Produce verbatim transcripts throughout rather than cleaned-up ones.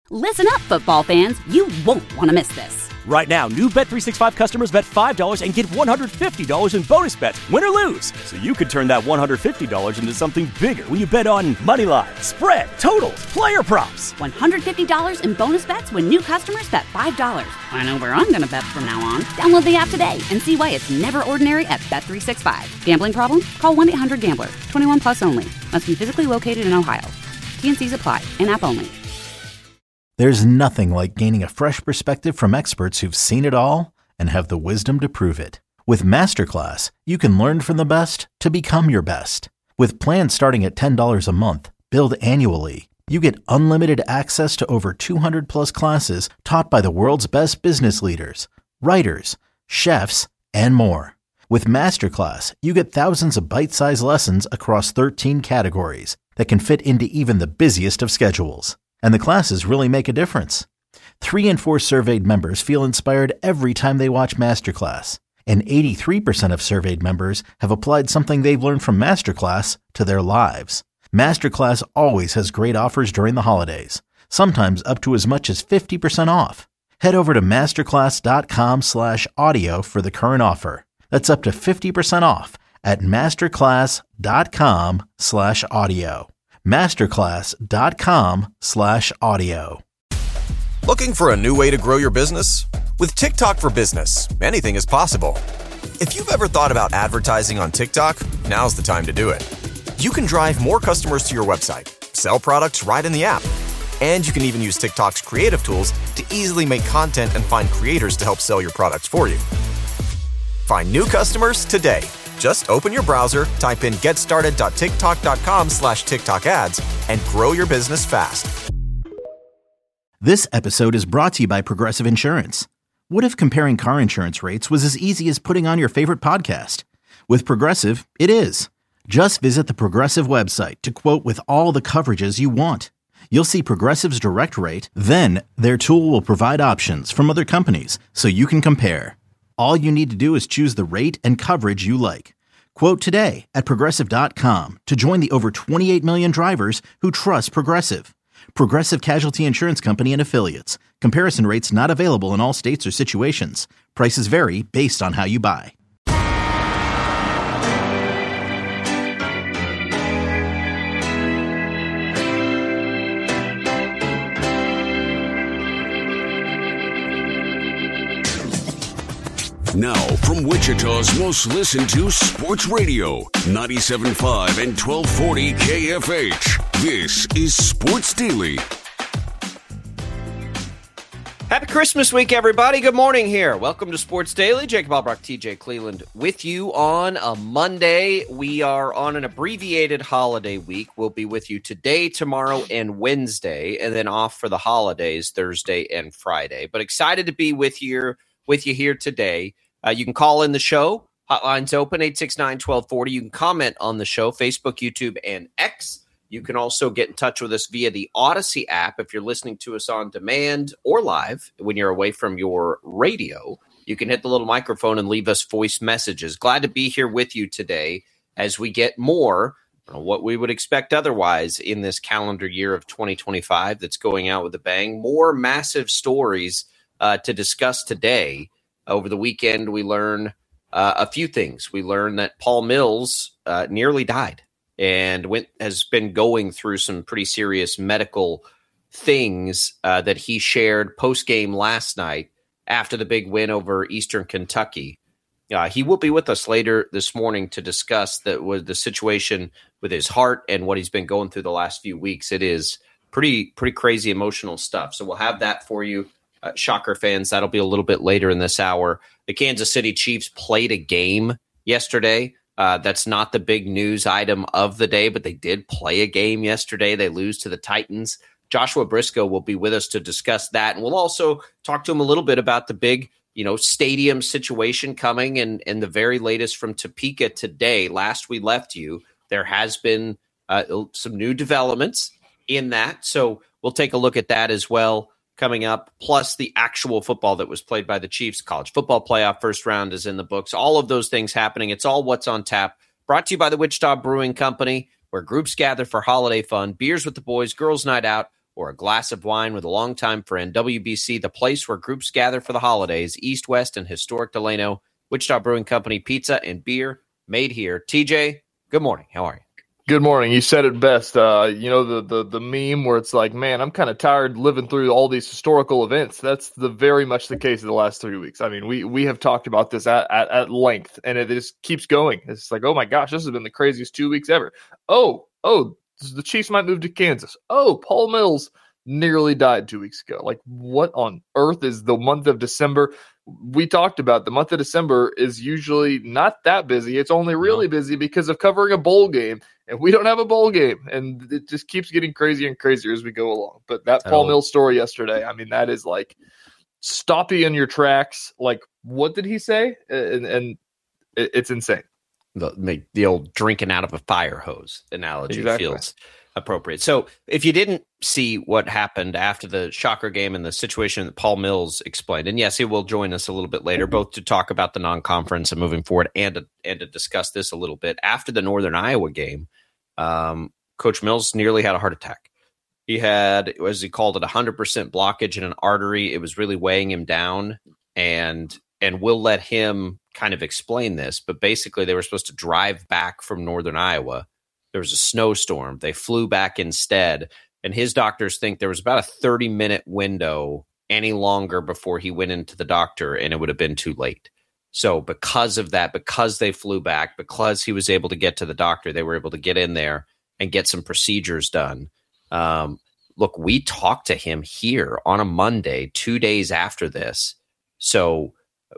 Listen up, football fans. You won't want to miss this. Right now, new Bet three sixty-five customers bet five dollars and get one hundred fifty dollars in bonus bets, win or lose. So you could turn that one hundred fifty dollars into something bigger when you bet on money line, spread, totals, player props. one hundred fifty dollars in bonus bets when new customers bet five dollars. I know where I'm going to bet from now on. Download the app today and see why it's never ordinary at Bet three sixty-five. Gambling problem? Call one eight hundred gambler. twenty-one plus only. Must be physically located in Ohio. T and C's apply. In-app only. There's nothing like gaining a fresh perspective from experts who've seen it all and have the wisdom to prove it. With Masterclass, you can learn from the best to become your best. With plans starting at ten dollars a month, billed annually, you get unlimited access to over two hundred plus classes taught by the world's best business leaders, writers, chefs, and more. With Masterclass, you get thousands of bite-sized lessons across thirteen categories that can fit into even the busiest of schedules. And the classes really make a difference. Three in four surveyed members feel inspired every time they watch Masterclass. And eighty-three percent of surveyed members have applied something they've learned from Masterclass to their lives. Masterclass always has great offers during the holidays, sometimes up to as much as fifty percent off. Head over to masterclass.com slash audio for the current offer. That's up to fifty percent off at masterclass.com slash audio. masterclass.com slash audio. Looking for a new way to grow your business? With TikTok for Business, anything is possible. If you've ever thought about advertising on TikTok, now's the time to do it. You can drive more customers to your website, sell products right in the app, and you can even use TikTok's creative tools to easily make content and find creators to help sell your products for you. Find new customers today. Just open your browser, type in getstarted.tiktok.com slash TikTok ads, and grow your business fast. This episode is brought to you by Progressive Insurance. What if comparing car insurance rates was as easy as putting on your favorite podcast? With Progressive, it is. Just visit the Progressive website to quote with all the coverages you want. You'll see Progressive's direct rate, then their tool will provide options from other companies so you can compare. All you need to do is choose the rate and coverage you like. Quote today at Progressive dot com to join the over twenty-eight million drivers who trust Progressive. Progressive Casualty Insurance Company and Affiliates. Comparison rates not available in all states or situations. Prices vary based on how you buy. Now, from Wichita's most listened to sports radio, ninety-seven point five and twelve forty K F H. This is Sports Daily. Happy Christmas week, everybody. Good morning here. Welcome to Sports Daily. Jacob Albrock, T J Cleveland with you on a Monday. We are on an abbreviated holiday week. We'll be with you today, tomorrow, and Wednesday, and then off for the holidays, Thursday and Friday. But excited to be with you, with you here today. Uh, you can call in the show. Hotline's open, eight six nine, one two four zero. You can comment on the show, Facebook, YouTube, and X. You can also get in touch with us via the Odyssey app if you're listening to us on demand or live when you're away from your radio. You can hit the little microphone and leave us voice messages. Glad to be here with you today as we get more of what we would expect otherwise in this calendar year of twenty twenty-five that's going out with a bang. More massive stories uh, to discuss today. Over the weekend, we learn uh, a few things. We learned that Paul Mills uh, nearly died and went has been going through some pretty serious medical things uh, that he shared post-game last night after the big win over Eastern Kentucky. Uh, he will be with us later this morning to discuss the, with the situation with his heart and what he's been going through the last few weeks. It is pretty pretty crazy emotional stuff. So we'll have that for you. Uh, Shocker fans, that'll be a little bit later in this hour. The Kansas City Chiefs played a game yesterday. Uh, that's not the big news item of the day, but they did play a game yesterday. They lose to the Titans. Joshua Briscoe will be with us to discuss that. And we'll also talk to him a little bit about the big, you know, stadium situation coming and, and the very latest from Topeka today. Last we left you, there has been uh, some new developments in that. So we'll take a look at that as well coming up, plus the actual football that was played by the Chiefs. College football playoff first round is in the books. All of those things happening. It's all what's on tap. Brought to you by the Wichita Brewing Company, where groups gather for holiday fun, beers with the boys, girls night out, or a glass of wine with a longtime friend. W B C, the place where groups gather for the holidays. East, West, and historic Delano. Wichita Brewing Company, pizza and beer made here. T J, good morning. How are you? Good morning. You said it best. Uh, you know, the, the the meme where it's like, man, I'm kind of tired living through all these historical events. That's the very much the case of the last three weeks. I mean, we we have talked about this at, at, at length, and it just keeps going. It's like, oh my gosh, this has been the craziest two weeks ever. Oh, oh, the Chiefs might move to Kansas. Oh, Paul Mills nearly died two weeks ago. Like, what on earth is the month of December? We talked about the month of December is usually not that busy. It's only really no. busy because of covering a bowl game, and we don't have a bowl game, and it just keeps getting crazier and crazier as we go along. But that Paul old. Mills story yesterday, I mean, that is like stop you in your tracks. Like, what did he say? And, and it, it's insane. The, the old drinking out of a fire hose analogy exactly. feels appropriate. So if you didn't see what happened after the Shocker game and the situation that Paul Mills explained, and yes, he will join us a little bit later, both to talk about the non-conference and moving forward and to, and to discuss this a little bit. After the Northern Iowa game, um, Coach Mills nearly had a heart attack. He had, as he called it, one hundred percent blockage in an artery. It was really weighing him down, and and we'll let him kind of explain this, but basically they were supposed to drive back from Northern Iowa. There was a snowstorm. They flew back instead, and his doctors think there was about a thirty-minute window any longer before he went into the doctor, and it would have been too late. So because of that, because they flew back, because he was able to get to the doctor, they were able to get in there and get some procedures done. Um, look, we talked to him here on a Monday, two days after this. So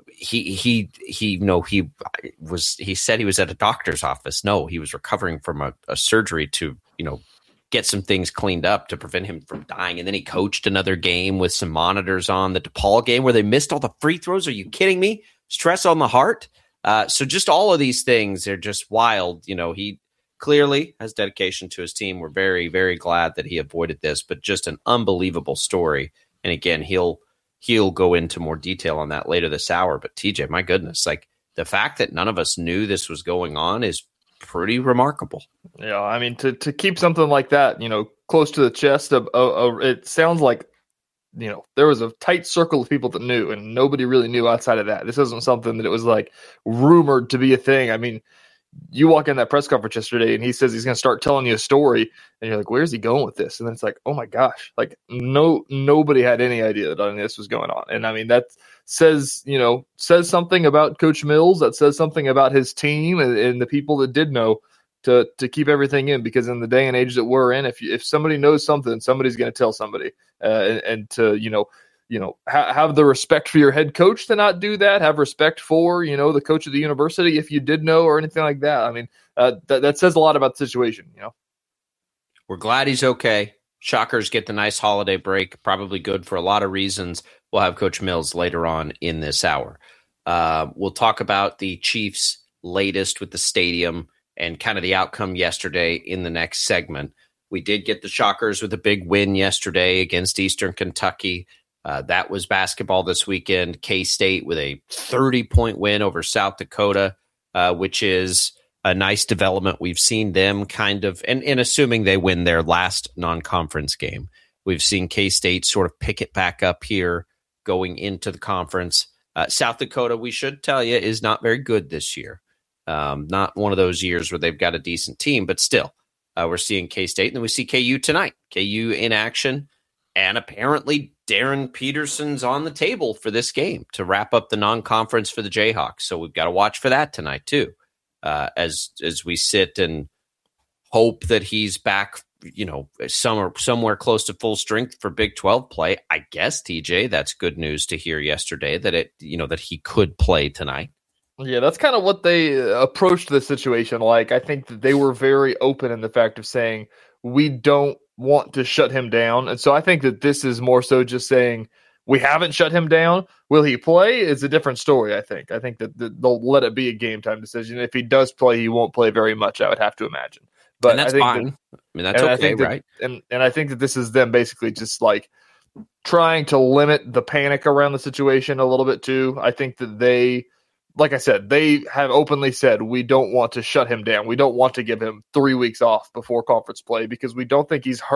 he he he you know he was he said he was at a doctor's office. No, he was recovering from a, a surgery to you know get some things cleaned up to prevent him from dying. And then he coached another game with some monitors on, the DePaul game where they missed all the free throws. Are you kidding me? Stress on the heart. Uh, so just all of these things are just wild. You know, he clearly has dedication to his team. We're very, very glad that he avoided this, but just an unbelievable story. And again, he'll He'll go into more detail on that later this hour. But T J, my goodness, like the fact that none of us knew this was going on is pretty remarkable. Yeah, I mean, to to keep something like that, you know, close to the chest, of, of, of it sounds like, you know, there was a tight circle of people that knew, and nobody really knew outside of that. This isn't something that it was like rumored to be a thing. I mean, you walk in that press conference yesterday and he says he's going to start telling you a story, and you're like, where's he going with this? And then it's like, oh my gosh, like no, nobody had any idea that any of this was going on. And I mean, that says, you know, says something about Coach Mills. That says something about his team and, and the people that did know to, to keep everything in, because in the day and age that we're in, if you, if somebody knows something, somebody's going to tell somebody, uh, and, and to, you know, you know, ha- have the respect for your head coach to not do that. Have respect for, you know, the coach of the university if you did know or anything like that. I mean, uh, th- that says a lot about the situation, you know. We're glad he's okay. Shockers get the nice holiday break, probably good for a lot of reasons. We'll have Coach Mills later on in this hour. Uh, we'll talk about the Chiefs' latest with the stadium and kind of the outcome yesterday in the next segment. We did get the Shockers with a big win yesterday against Eastern Kentucky. Uh, that was basketball this weekend. K-State with a thirty-point win over South Dakota, uh, which is a nice development. We've seen them kind of, and, and assuming they win their last non-conference game, we've seen K-State sort of pick it back up here going into the conference. Uh, South Dakota, we should tell you, is not very good this year. Um, not one of those years where they've got a decent team, but still, uh, we're seeing K-State, and then we see K U tonight. K U in action, and apparently Darren Peterson's on the table for this game to wrap up the non-conference for the Jayhawks. So we've got to watch for that tonight too, uh, as as we sit and hope that he's back, you know, somewhere somewhere close to full strength for Big twelve play. I guess, T J, that's good news to hear yesterday that it, you know, that he could play tonight. Yeah, that's kind of what they approached the situation like. I think that they were very open in the fact of saying, we don't want to shut him down. And so I think that this is more so just saying, we haven't shut him down. Will he play? Is a different story, I think. I think that they'll let it be a game time decision. If he does play, he won't play very much, I would have to imagine. But and that's I think fine. That, I mean, that's okay, that, right? And, and I think that this is them basically just like trying to limit the panic around the situation a little bit too. I think that they, like I said, they have openly said, we don't want to shut him down. We don't want to give him three weeks off before conference play because we don't think he's hurt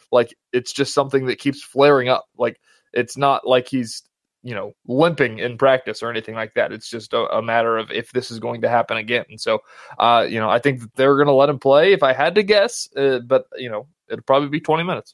like it's just something that keeps flaring up. Like it's not like he's, you know, limping in practice or anything like that. It's just a, a matter of if this is going to happen again. And so, uh, you know, I think that they're going to let him play if I had to guess, uh, but, you know, it'll probably be twenty minutes.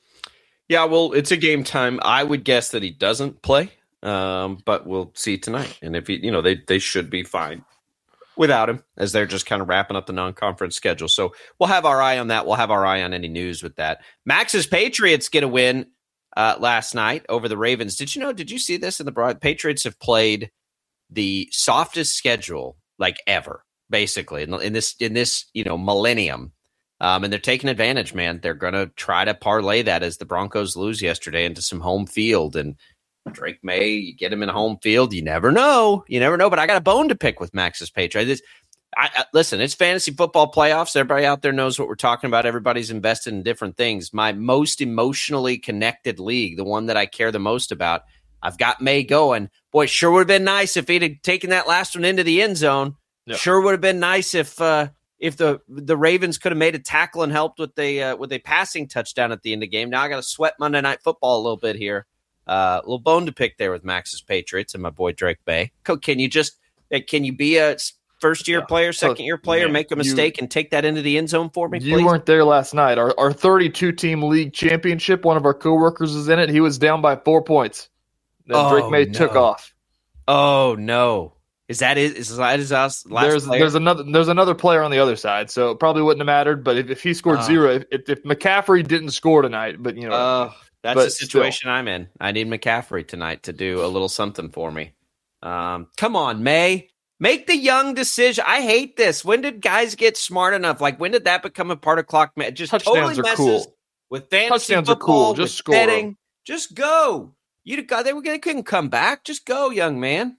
Yeah, well, it's a game time. I would guess that he doesn't play, um, but we'll see tonight. And if he, you know, they, they should be fine without him as they're just kind of wrapping up the non-conference schedule. So we'll have our eye on that. We'll have our eye on any news with that. Max's Patriots get a win Uh, last night over the Ravens. Did you know, did you see this in the broad? Patriots have played the softest schedule like ever, basically in, in this, in this, you know, millennium. Um, and they're taking advantage, man. They're going to try to parlay that as the Broncos lose yesterday into some home field. And Drake May, you get him in a home field. You never know. You never know. But I got a bone to pick with Max's Patriots. I, I, listen, it's fantasy football playoffs. Everybody out there knows what we're talking about. Everybody's invested in different things. My most emotionally connected league, the one that I care the most about, I've got May going. Boy, sure would have been nice if he'd have taken that last one into the end zone. Yep. Sure would have been nice if uh, if the the Ravens could have made a tackle and helped with a uh, with a passing touchdown at the end of the game. Now I got to sweat Monday Night Football a little bit here. Uh, a little bone to pick there with Max's Patriots and my boy Drake May. Can you just can you be a first-year yeah. player, second-year player, Man, make a mistake you, and take that into the end zone for me, please? You weren't there last night. Our our thirty-two team league championship, one of our coworkers is in it. He was down by four points. Then oh, Drake May no. took off. Oh, no. Is that is, is that his last there's, player? There's another there's another player on the other side, so it probably wouldn't have mattered. But if, if he scored uh, zero, if, if McCaffrey didn't score tonight, but, you know. Uh, that's the situation still. I'm in. I need McCaffrey tonight to do a little something for me. Um, come on, May. Make the young decision. I hate this. When did guys get smart enough? Like, when did that become a part of clock? It just Touchdowns totally messes cool. with fantasy Touchdowns football, are cool. Just with score betting. them. Just go. You got they were they couldn't come back. Just go, young man.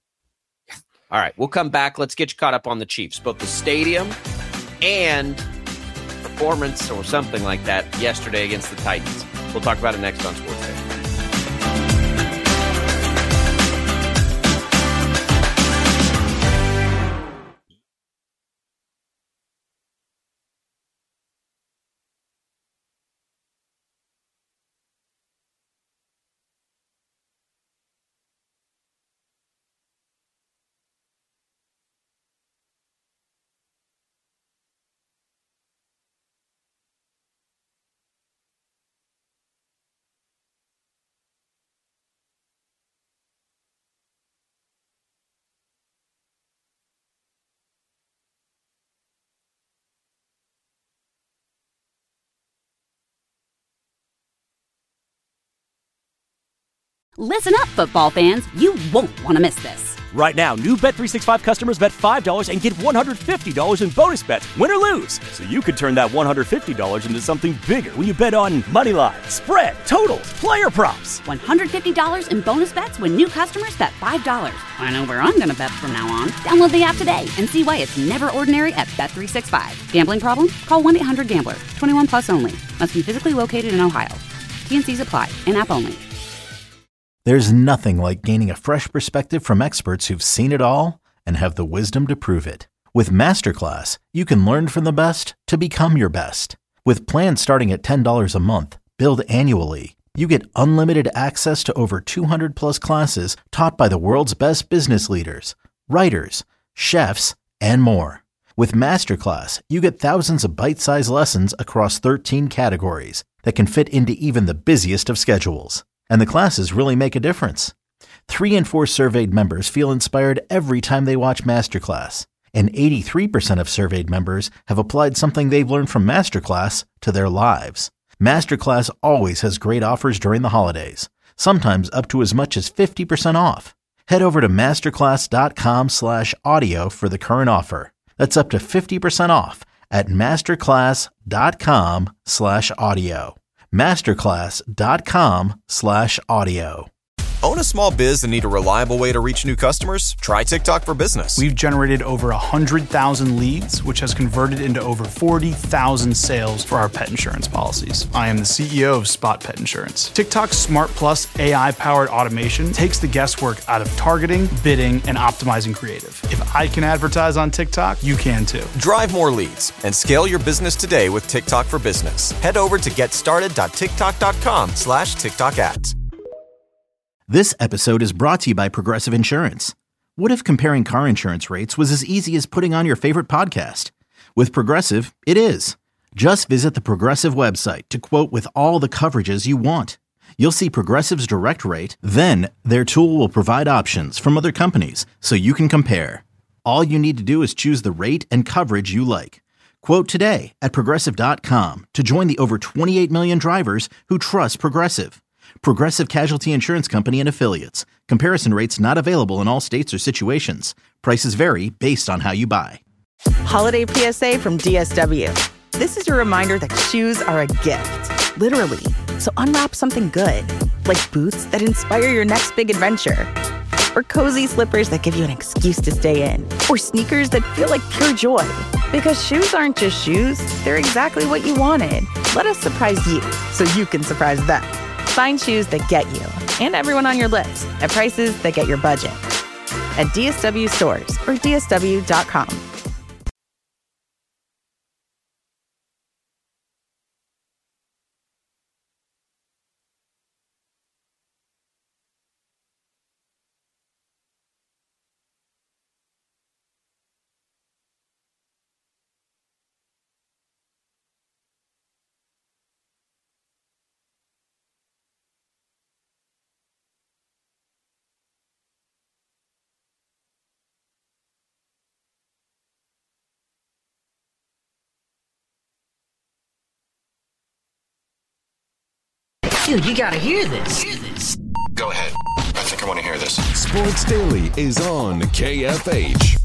All right, we'll come back. Let's get you caught up on the Chiefs, both the stadium and performance or something like that yesterday against the Titans. We'll talk about it next on Sports Day. Listen up, football fans. You won't want to miss this. Right now, new Bet three sixty-five customers bet five dollars and get one hundred fifty dollars in bonus bets, win or lose. So you could turn that one hundred fifty dollars into something bigger when you bet on money line, spread, totals, player props. one hundred fifty dollars in bonus bets when new customers bet five dollars. I know where I'm going to bet from now on. Download the app today and see why it's never ordinary at Bet three sixty-five. Gambling problem? Call one eight hundred gambler. twenty-one plus only. Must be physically located in Ohio. T and C's apply. In-app only. There's nothing like gaining a fresh perspective from experts who've seen it all and have the wisdom to prove it. With Masterclass, you can learn from the best to become your best. With plans starting at ten dollars a month, billed annually, you get unlimited access to over two hundred plus classes taught by the world's best business leaders, writers, chefs, and more. With Masterclass, you get thousands of bite-sized lessons across thirteen categories that can fit into even the busiest of schedules. And the classes really make a difference. Three in four surveyed members feel inspired every time they watch Masterclass. And eighty-three percent of surveyed members have applied something they've learned from Masterclass to their lives. Masterclass always has great offers during the holidays, sometimes up to as much as fifty percent off. Head over to masterclass.com slash audio for the current offer. That's up to fifty percent off at masterclass.com slash audio. masterclass.com slash audio. Own a small biz and need a reliable way to reach new customers? Try TikTok for Business. We've generated over one hundred thousand leads, which has converted into over forty thousand sales for our pet insurance policies. I am the C E O of Spot Pet Insurance. TikTok's Smart Plus A I-powered automation takes the guesswork out of targeting, bidding, and optimizing creative. If I can advertise on TikTok, you can too. Drive more leads and scale your business today with TikTok for Business. Head over to getstarted.tiktok.com slash TikTok ads. This episode is brought to you by Progressive Insurance. What if comparing car insurance rates was as easy as putting on your favorite podcast? With Progressive, it is. Just visit the Progressive website to quote with all the coverages you want. You'll see Progressive's direct rate, then their tool will provide options from other companies so you can compare. All you need to do is choose the rate and coverage you like. Quote today at Progressive dot com to join the over twenty-eight million drivers who trust Progressive. Progressive Casualty Insurance Company and Affiliates. Comparison rates not available in all states or situations. Prices vary based on how you buy. Holiday P S A from D S W. This is your reminder that shoes are a gift, literally. So unwrap something good, like boots that inspire your next big adventure, or cozy slippers that give you an excuse to stay in, or sneakers that feel like pure joy. Because shoes aren't just shoes, they're exactly what you wanted. Let us surprise you so you can surprise them. Find shoes that get you and everyone on your list at prices that get your budget at D S W stores or D S W dot com. Dude, you gotta hear this. Hear this. Go ahead. I think I want to hear this. Sports Daily is on K F H.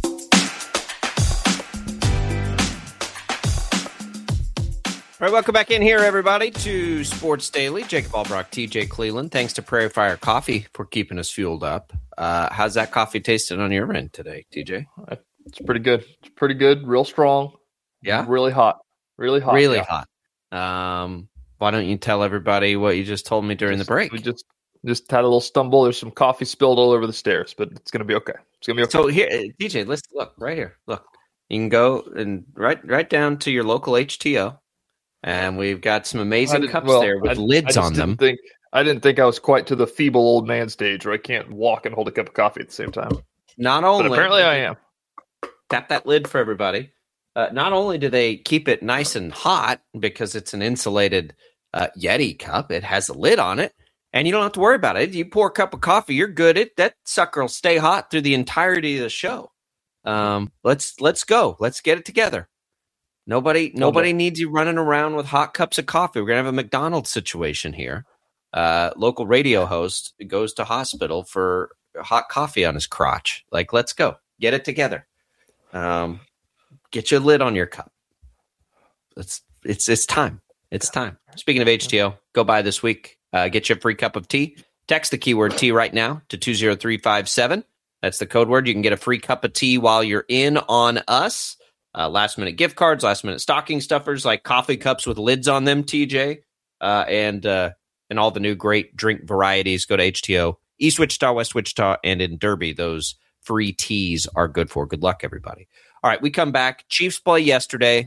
All right, welcome back in here, everybody, to Sports Daily. Jacob Albrock, T J Cleveland. Thanks to Prairie Fire Coffee for keeping us fueled up. Uh, how's that coffee tasting on your end today, T J? It's pretty good. It's pretty good. Real strong. Yeah? Really hot. Really hot. Really yeah. hot. Um, why don't you tell everybody what you just told me during just, the break? We just just had a little stumble. There's some coffee spilled all over the stairs, but it's going to be okay. It's going to be okay. So here, T J, let's look right here. Look, you can go and right right down to your local H T O, and we've got some amazing cups well, there with I, lids I on them. Think, I didn't think I was quite to the feeble old man stage where I can't walk and hold a cup of coffee at the same time. Not only, but apparently I am. Tap that lid for everybody. Uh, not only do they keep it nice and hot because it's an insulated uh, Yeti cup, it has a lid on it, and you don't have to worry about it. You pour a cup of coffee, you're good. It that sucker will stay hot through the entirety of the show. Um, let's let's go. Let's get it together. Nobody nobody okay. needs you running around with hot cups of coffee. We're gonna have a McDonald's situation here. Uh, local radio host goes to hospital for hot coffee on his crotch. Like, let's go. Get it together. Um, get your lid on your cup. It's it's it's time. It's time. Speaking of H T O, go by this week. Uh, get you a free cup of tea. Text the keyword tea right now to two zero three five seven. That's the code word. You can get a free cup of tea while you're in on us. Uh, last minute gift cards, last minute stocking stuffers, like coffee cups with lids on them, T J, uh, and uh, and all the new great drink varieties. Go to H T O, East Wichita, West Wichita, and in Derby. Those free teas are good for. Good luck, everybody. All right, we come back. Chiefs play yesterday.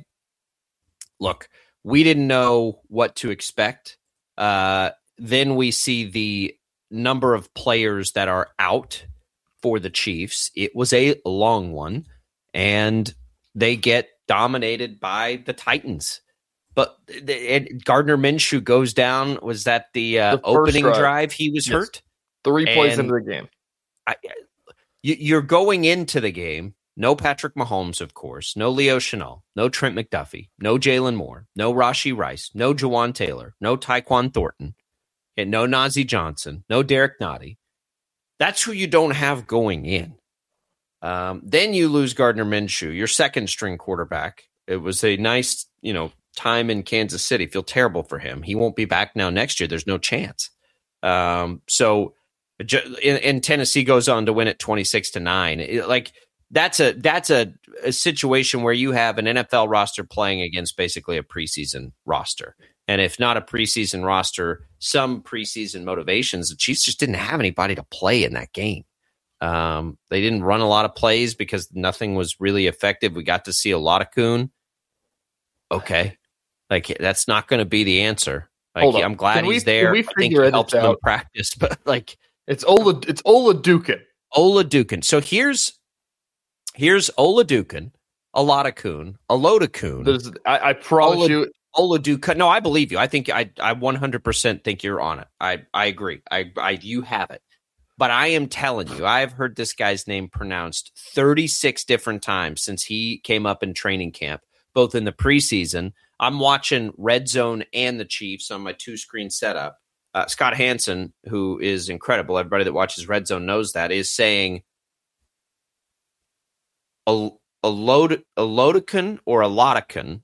Look, we didn't know what to expect. Uh, then we see the number of players that are out for the Chiefs. It was a long one, and they get dominated by the Titans. But it, Gardner Minshew goes down. Was that the, uh, the opening drive. drive? He was yes. hurt. Three plays and into the game. I, you, you're going into the game. No Patrick Mahomes, of course. No Leo Chenal. No Trent McDuffie. No Jalen Moore. No Rashee Rice. No Jawan Taylor. No Tyquan Thornton. And no Najee Johnson. No Derek Nottie. That's who you don't have going in. Um, then you lose Gardner Minshew, your second string quarterback. It was a nice, you know, time in Kansas City. Feel terrible for him. He won't be back now next year. There's no chance. Um, so and, and Tennessee goes on to win it twenty-six to nine. It, like that's a that's a, a situation where you have an N F L roster playing against basically a preseason roster. And if not a preseason roster, some preseason motivations. The Chiefs just didn't have anybody to play in that game. Um, they didn't run a lot of plays because nothing was really effective. We got to see a lot of Kuhn. Okay. Like, that's not going to be the answer. Like, I'm glad can he's we, there. We I think it he helps them in out? practice, but like it's Ola, it's Oladukin. Oladukin. So here's here's Oladukin, a lot of Kuhn, a load of Kuhn. I, I promise Ola, you, Oladukin. No, I believe you. I think I I one hundred percent think you're on it. I I agree. I I you have it. But I am telling you, I've heard this guy's name pronounced thirty-six different times since he came up in training camp, both in the preseason. I'm watching Red Zone and the Chiefs on my two-screen setup. Uh, Scott Hansen, who is incredible, everybody that watches Red Zone knows that, is saying a, a, load, a Lodican or a Lodican.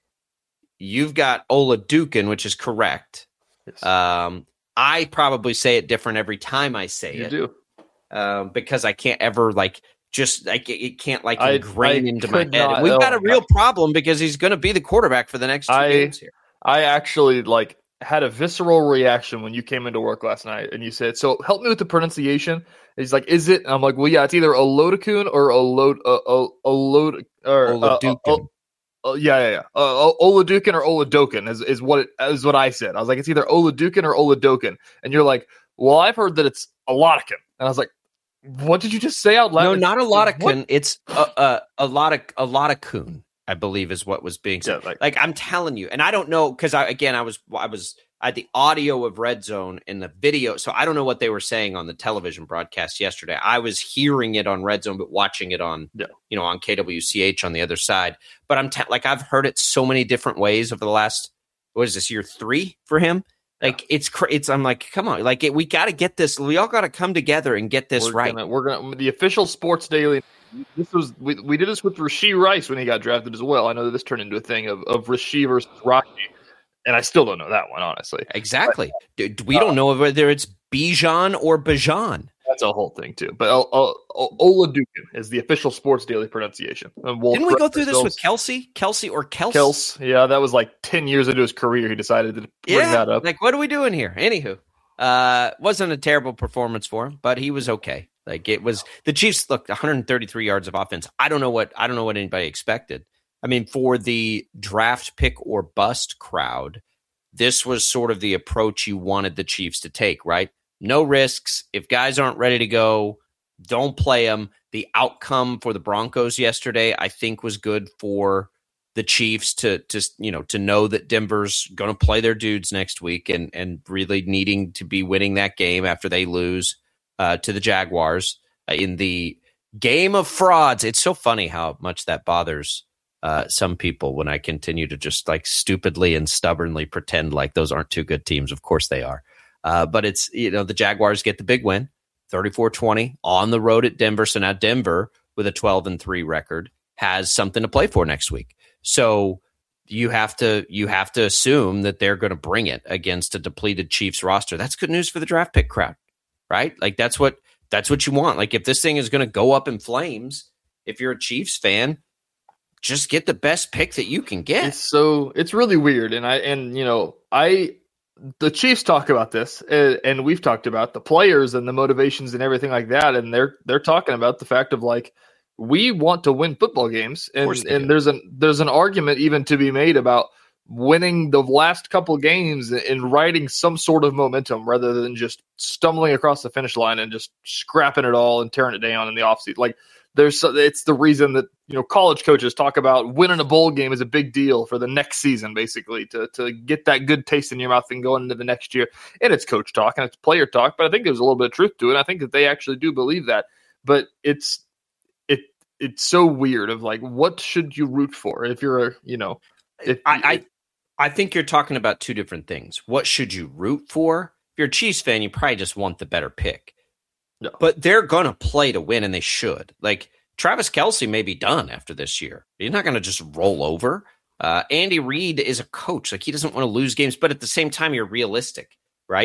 You've got Oladukin, which is correct. Yes. Um, I probably say it different every time I say you it. You do. Um, because I can't ever, like, just like it can't like I, ingrain I into my head. Not, And we've oh got a real God. problem because he's going to be the quarterback for the next two I, games here. I actually like had a visceral reaction when you came into work last night and you said, "So help me with the pronunciation." He's like, "Is it?" And I'm like, "Well, yeah, it's either Olodukun or Olod uh, Olod or Oladukin." Uh, uh, uh, yeah, yeah, yeah. Uh, Oladukin or Oladokin is, is what it is what I said. I was like, it's either Oladukin or Oladokin, and you're like, "Well, I've heard that it's Olodikin," and I was like, what did you just say out loud? No, not a lot of Kuhn. It's a, a, a lot of a lot of Kuhn, I believe, is what was being said. Yeah, like, like I'm telling you, and I don't know because I again I was I was I had the audio of Red Zone and the video, so I don't know what they were saying on the television broadcast yesterday. I was hearing it on Red Zone, but watching it on yeah. you know on K W C H on the other side. But I'm te- like I've heard it so many different ways over the last what is this year three for him. Like it's, it's. I'm like, come on, like it, we got to get this. We all got to come together and get this we're right. Gonna, we're gonna the official Sports Daily. This was we, we did this with Rashee Rice when he got drafted as well. I know that this turned into a thing of of Rashee versus Rocky, and I still don't know that one honestly. Exactly, but, we uh, don't know whether it's Bijan or Bajan. That's a whole thing too. But uh, uh, Oladukin is the official Sports Daily pronunciation. We'll Didn't we go through this with Kelsey? Kelsey or Kels? Kels. Yeah, that was like ten years into his career. He decided to bring yeah, that up. Like, what are we doing here? Anywho, uh, wasn't a terrible performance for him, but he was okay. Like it was the Chiefs looked one hundred thirty-three yards of offense. I don't know what I don't know what anybody expected. I mean, for the draft pick or bust crowd, this was sort of the approach you wanted the Chiefs to take, right? No risks. If guys aren't ready to go, don't play them. The outcome for the Broncos yesterday, I think, was good for the Chiefs to, to you know, to know that Denver's going to play their dudes next week and and really needing to be winning that game after they lose uh, to the Jaguars uh, in the game of frauds. It's so funny how much that bothers uh, some people when I continue to just like stupidly and stubbornly pretend like those aren't two good teams. Of course they are. Uh, but it's, you know, the Jaguars get the big win, thirty-four twenty on the road at Denver. So now Denver, with a twelve and three record, has something to play for next week. So you have to you have to assume that they're going to bring it against a depleted Chiefs roster. That's good news for the draft pick crowd, right? Like that's what that's what you want. Like if this thing is going to go up in flames, if you're a Chiefs fan, just get the best pick that you can get. It's so it's really weird, and I and you know I. The Chiefs talk about this, and we've talked about the players and the motivations and everything like that, and they're they're talking about the fact of like we want to win football games, and and there's an there's an argument even to be made about winning the last couple games and riding some sort of momentum rather than just stumbling across the finish line and just scrapping it all and tearing it down in the offseason. Like there's it's the reason that you know college coaches talk about winning a bowl game is a big deal for the next season, basically to to get that good taste in your mouth and going into the next year. And it's coach talk and it's player talk, but I think there's a little bit of truth to it. I think that they actually do believe that, but it's it it's so weird of like what should you root for if you're a you know if I I, I think you're talking about two different things. What should you root for? If you're a Chiefs fan, you probably just want the better pick. No. But they're going to play to win, and they should. Like, Travis Kelce may be done after this year. He's not going to just roll over. Uh, Andy Reid is a coach. Like, he doesn't want to lose games, but at the same time, you're realistic, right?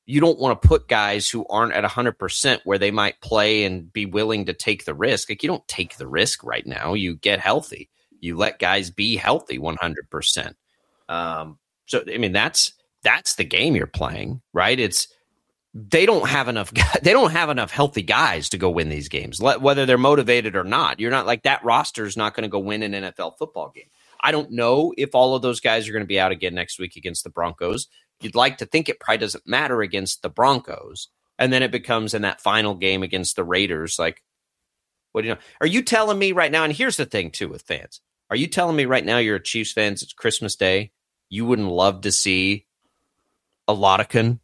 you don't want to put guys who aren't at one hundred percent where they might play and be willing to take the risk. Like, you don't take the risk right now. You get healthy. You let guys be healthy one hundred percent. Um, so, I mean, that's that's the game you're playing, right? It's they don't have enough they don't have enough healthy guys to go win these games, whether they're motivated or not. You're not like that roster is not going to go win an N F L football game. I don't know if all of those guys are going to be out again next week against the Broncos. You'd like to think it probably doesn't matter against the Broncos. And then it becomes in that final game against the Raiders. Like, what do you know? Are you telling me right now? And here's the thing too with fans. Are you telling me right now you're a Chiefs fan, it's Christmas Day, you wouldn't love to see Oladipo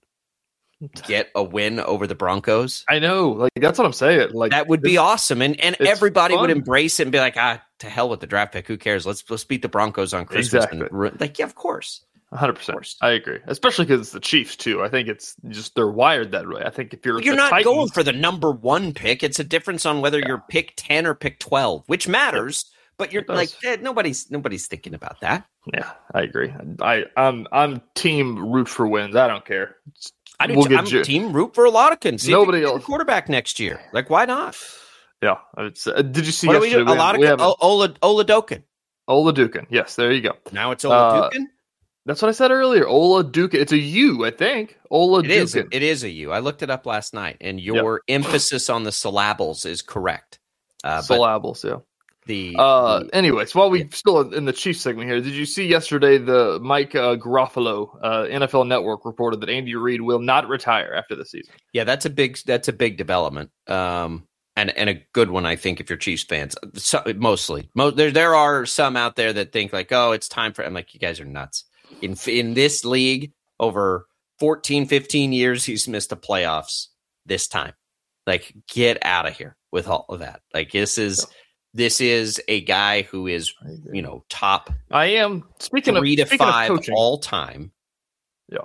get a win over the Broncos? I know. Like, that's what I'm saying. Like, that would be awesome. And and everybody fun. would embrace it and be like, ah, to hell with the draft pick. Who cares? Let's let's beat the Broncos on Christmas. Exactly. And, like, yeah, of course. one hundred percent. I agree. Especially because it's the Chiefs, too. I think it's just they're wired that way. I think if you're You're the not Titans, going for the number one pick. It's a difference on whether yeah. you're pick ten or pick twelve, which matters. Yeah. But you're like, eh, nobody's nobody's thinking about that. Yeah, I agree. I, I'm I'm team root for wins. I don't care. I do. We'll t- I'm ju- team root for Oladipo. See Nobody if else quarterback next year. Like, why not? Yeah. It's, uh, did you see? What yesterday? do we do? Oladipo, o- Ola Oladokin. Oladokin. Yes, there you go. Now it's Oladokin. Uh, that's what I said earlier. Oladokin. It's a U, I think. Oladokin. It is. It is a U. I looked it up last night, and your yep. emphasis on the syllables is correct. Uh, syllables, yeah. The, uh, the anyways, while we yeah. still in the Chiefs segment here, did you see yesterday the Mike uh, Garofalo uh, N F L Network reported that Andy Reid will not retire after the season? Yeah, that's a big that's a big development, um, and and a good one, I think, if you're Chiefs fans. So, mostly, Mo- there there are some out there that think like, oh, it's time for. I'm like, you guys are nuts. In in this league, over fourteen, fifteen years, he's missed the playoffs this time. Like, get out of here with all of that. Like, this is. Yeah. This is a guy who is, you know, top. I am speaking three of three to five all time. Yeah,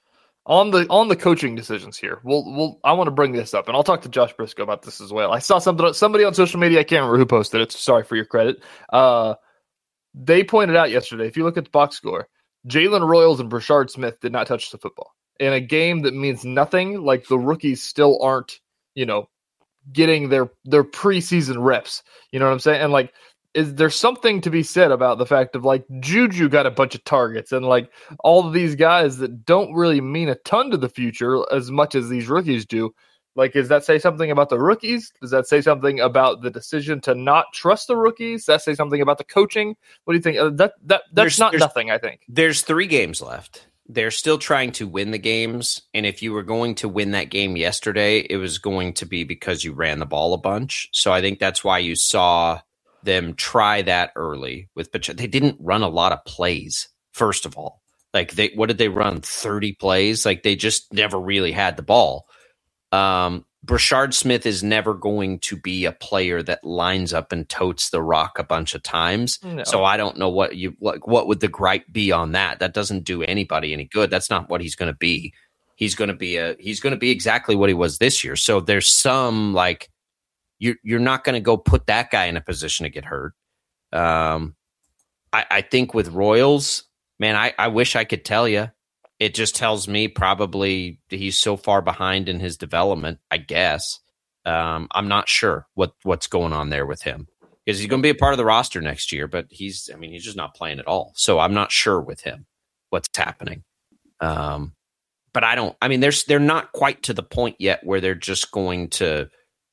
on the on the coaching decisions here, we'll we'll. I want to bring this up, and I'll talk to Josh Briscoe about this as well. I saw something somebody on social media. I can't remember who posted it. So sorry for your credit. Uh, they pointed out yesterday. If you look at the box score, Jalen Royals and Brashard Smith did not touch the football in a game that means nothing. Like, the rookies still aren't, you know, getting their their preseason reps, you know what I'm saying? And like, is there something to be said about the fact of like Juju got a bunch of targets and like all of these guys that don't really mean a ton to the future as much as these rookies do? Like, does that say something about the rookies? Does that say something about the decision to not trust the rookies? Does that say something about the coaching? What do you think? Uh, that that that's there's, not there's, nothing. I think there's three games left. They're still trying to win the games. And if you were going to win that game yesterday, it was going to be because you ran the ball a bunch. So I think that's why you saw them try that early with, but they didn't run a lot of plays. First of all, like they, what did they run? thirty plays. Like, they just never really had the ball. Um, Brashard Smith is never going to be a player that lines up and totes the rock a bunch of times. No. So I don't know what you like. What would the gripe be on that? That doesn't do anybody any good. That's not what he's going to be. He's going to be a. He's going to be exactly what he was this year. So there's some like you're you're not going to go put that guy in a position to get hurt. Um, I, I think with Royals, man, I, I wish I could tell you. It just tells me probably he's so far behind in his development, I guess. Um, I'm not sure what, what's going on there with him because he's going to be a part of the roster next year, but he's, I mean, he's just not playing at all. So I'm not sure with him what's happening. Um, but I don't, I mean, they're, they're not quite to the point yet where they're just going to,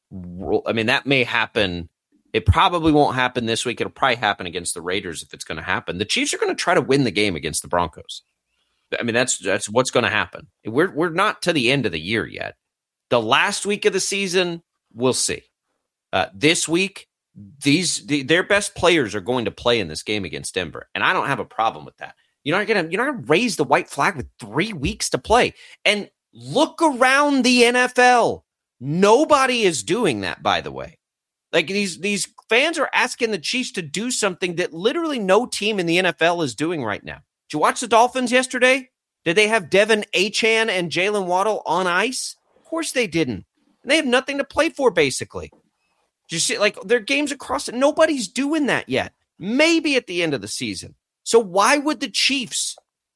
I mean, that may happen. It probably won't happen this week. It'll probably happen against the Raiders if it's going to happen. The Chiefs are going to try to win the game against the Broncos. I mean, that's that's what's going to happen. We're we're not to the end of the year yet. The last week of the season, we'll see. Uh, this week, these the, their best players are going to play in this game against Denver, and I don't have a problem with that. You're not gonna you're not gonna raise the white flag with three weeks to play. And look around the N F L. Nobody is doing that, by the way. Like these these fans are asking the Chiefs to do something that literally no team in the N F L is doing right now. Did you watch the Dolphins yesterday? Did they have Devin Achane and Jalen Waddle on ice? Of course they didn't. And they have nothing to play for, basically. Did you see, like, their games across it? Nobody's doing that yet. Maybe at the end of the season. So why would the Chiefs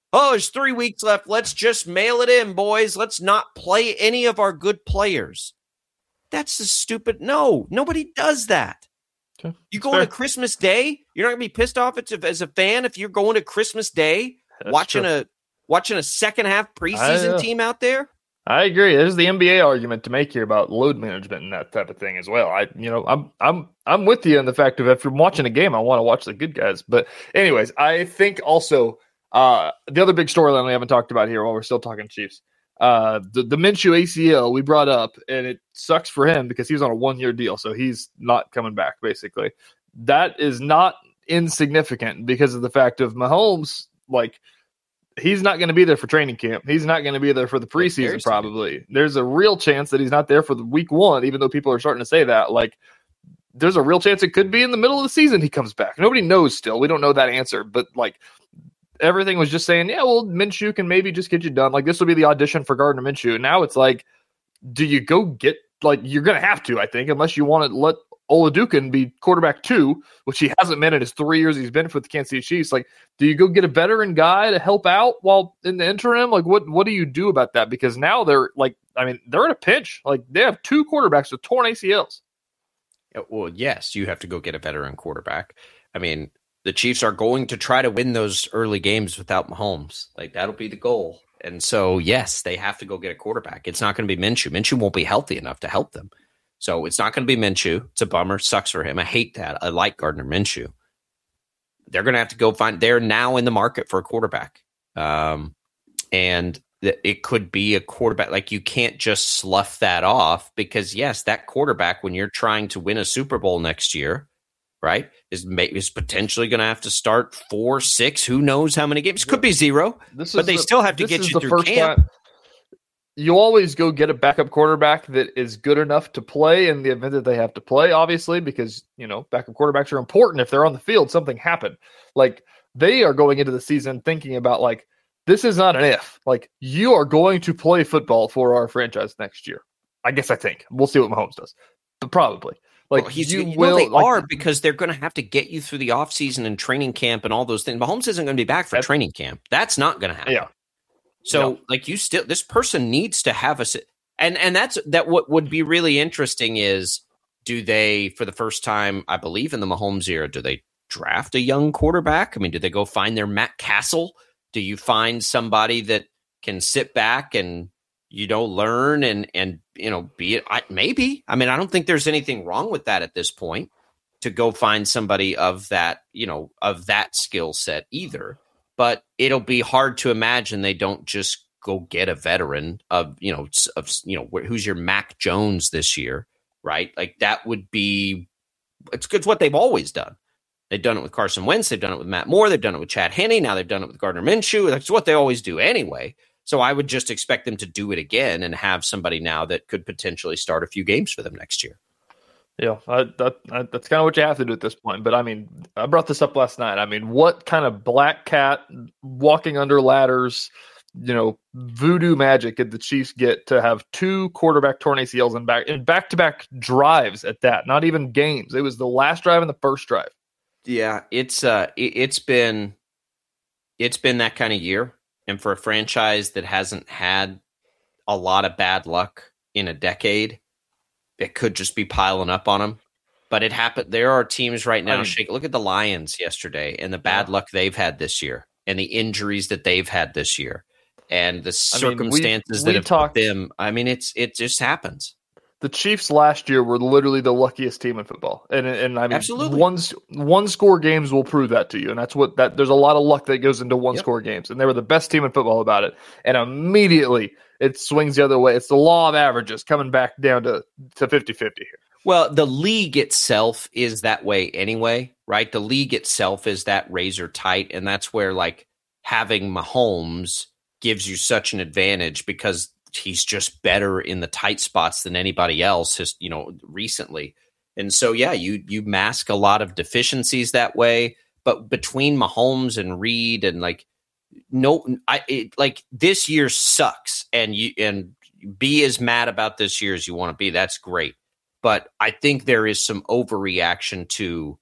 Oh, there's three weeks left. Let's just mail it in, boys. Let's not play any of our good players. That's the stupid. No, nobody does that. Okay. You going to Christmas Day? You're not going to be pissed off as a fan if you're going to Christmas Day That's watching true. a watching a second half preseason I, uh, team out there. I agree. There's the N B A argument to make here about load management and that type of thing as well. I, you know, I'm, I'm, I'm with you in the fact of if you're watching a game, I want to watch the good guys. But, anyways, I think also uh, the other big storyline we haven't talked about here while we're still talking Chiefs, uh, the the Minshew A C L we brought up, and it sucks for him because he's on a one year deal, so he's not coming back. Basically, that is not insignificant because of the fact of Mahomes, like. He's not going to be there for training camp. He's not going to be there for the preseason, probably. There's a real chance that he's not there for the week one, even though people are starting to say that. Like, there's a real chance it could be in the middle of the season he comes back. Nobody knows still. We don't know that answer. But, like, everything was just saying, yeah, well, Minshew can maybe just get you done. Like, this will be the audition for Gardner Minshew. And now it's like, do you go get, like, you're going to have to, I think, unless you want to let Olajuwon be quarterback two, which he hasn't been in his three years he's been for the Kansas City Chiefs. Like, do you go get a veteran guy to help out while in the interim? Like, what what do you do about that? Because now they're like, I mean, they're in a pinch. Like, they have two quarterbacks with torn A C Ls. Well, yes, you have to go get a veteran quarterback. I mean, the Chiefs are going to try to win those early games without Mahomes. Like, that'll be the goal. And so, yes, they have to go get a quarterback. It's not going to be Minshew. Minshew won't be healthy enough to help them. So it's not going to be Minshew. It's a bummer. Sucks for him. I hate that. I like Gardner Minshew. They're going to have to go find – they're now in the market for a quarterback. Um, and th- it could be a quarterback. Like, you can't just slough that off because, yes, that quarterback, when you're trying to win a Super Bowl next year, right, is, is potentially going to have to start four, six, who knows how many games. Could be zero, this but they the, still have to get you through camp. Time. You always go get a backup quarterback that is good enough to play in the event that they have to play, obviously, because, you know, backup quarterbacks are important. If they're on the field, something happened. Like, they are going into the season thinking about, like, this is not an if. Like, you are going to play football for our franchise next year. I guess I think. We'll see what Mahomes does. But probably. Like, well, he's, you, you will. Know they like, are because they're going to have to get you through the offseason and training camp and all those things. Mahomes isn't going to be back for training camp. That's not going to happen. Yeah. So, no. like, you still, this person needs to have a, and and that's that. What would be really interesting is, do they, for the first time, I believe in the Mahomes era, do they draft a young quarterback? I mean, do they go find their Matt Castle? Do you find somebody that can sit back and, you know, learn and and you know, be it? I, maybe. I mean, I don't think there's anything wrong with that at this point. To go find somebody of that, you know, of that skill set either. But it'll be hard to imagine they don't just go get a veteran of, you know, of, you know, who's your Mac Jones this year, right? Like, that would be, it's good. It's what they've always done. They've done it with Carson Wentz. They've done it with Matt Moore. They've done it with Chad Henne. Now they've done it with Gardner Minshew. That's what they always do anyway. So I would just expect them to do it again and have somebody now that could potentially start a few games for them next year. Yeah, I, that, I, that's kind of what you have to do at this point. But, I mean, I brought this up last night. I mean, what kind of black cat walking under ladders, you know, voodoo magic did the Chiefs get to have two quarterback torn A C Ls in back in back-to-back drives at that? Not even games. It was the last drive and the first drive. Yeah, it's uh, it, it's been it's been that kind of year. And for a franchise that hasn't had a lot of bad luck in a decade, it could just be piling up on them. But it happened. There are teams right now. I mean, shake, look at the Lions yesterday and the bad yeah. luck they've had this year and the injuries that they've had this year and the circumstances I mean, we, that we have talked, put them. I mean, it's it just happens. The Chiefs last year were literally the luckiest team in football. And and I mean, Absolutely. one, one score games will prove that to you. And that's what that there's a lot of luck that goes into one yep. score games. And they were the best team in football about it. And immediately it swings the other way. It's the law of averages coming back down to, to fifty-fifty here. Well, the league itself is that way anyway, right? The league itself is that razor tight. And that's where, like, having Mahomes gives you such an advantage because he's just better in the tight spots than anybody else has, you know, recently. And so, yeah, you you mask a lot of deficiencies that way. But between Mahomes and Reed and like, no, I it, like this year sucks, and you and be as mad about this year as you want to be. That's great, but I think there is some overreaction to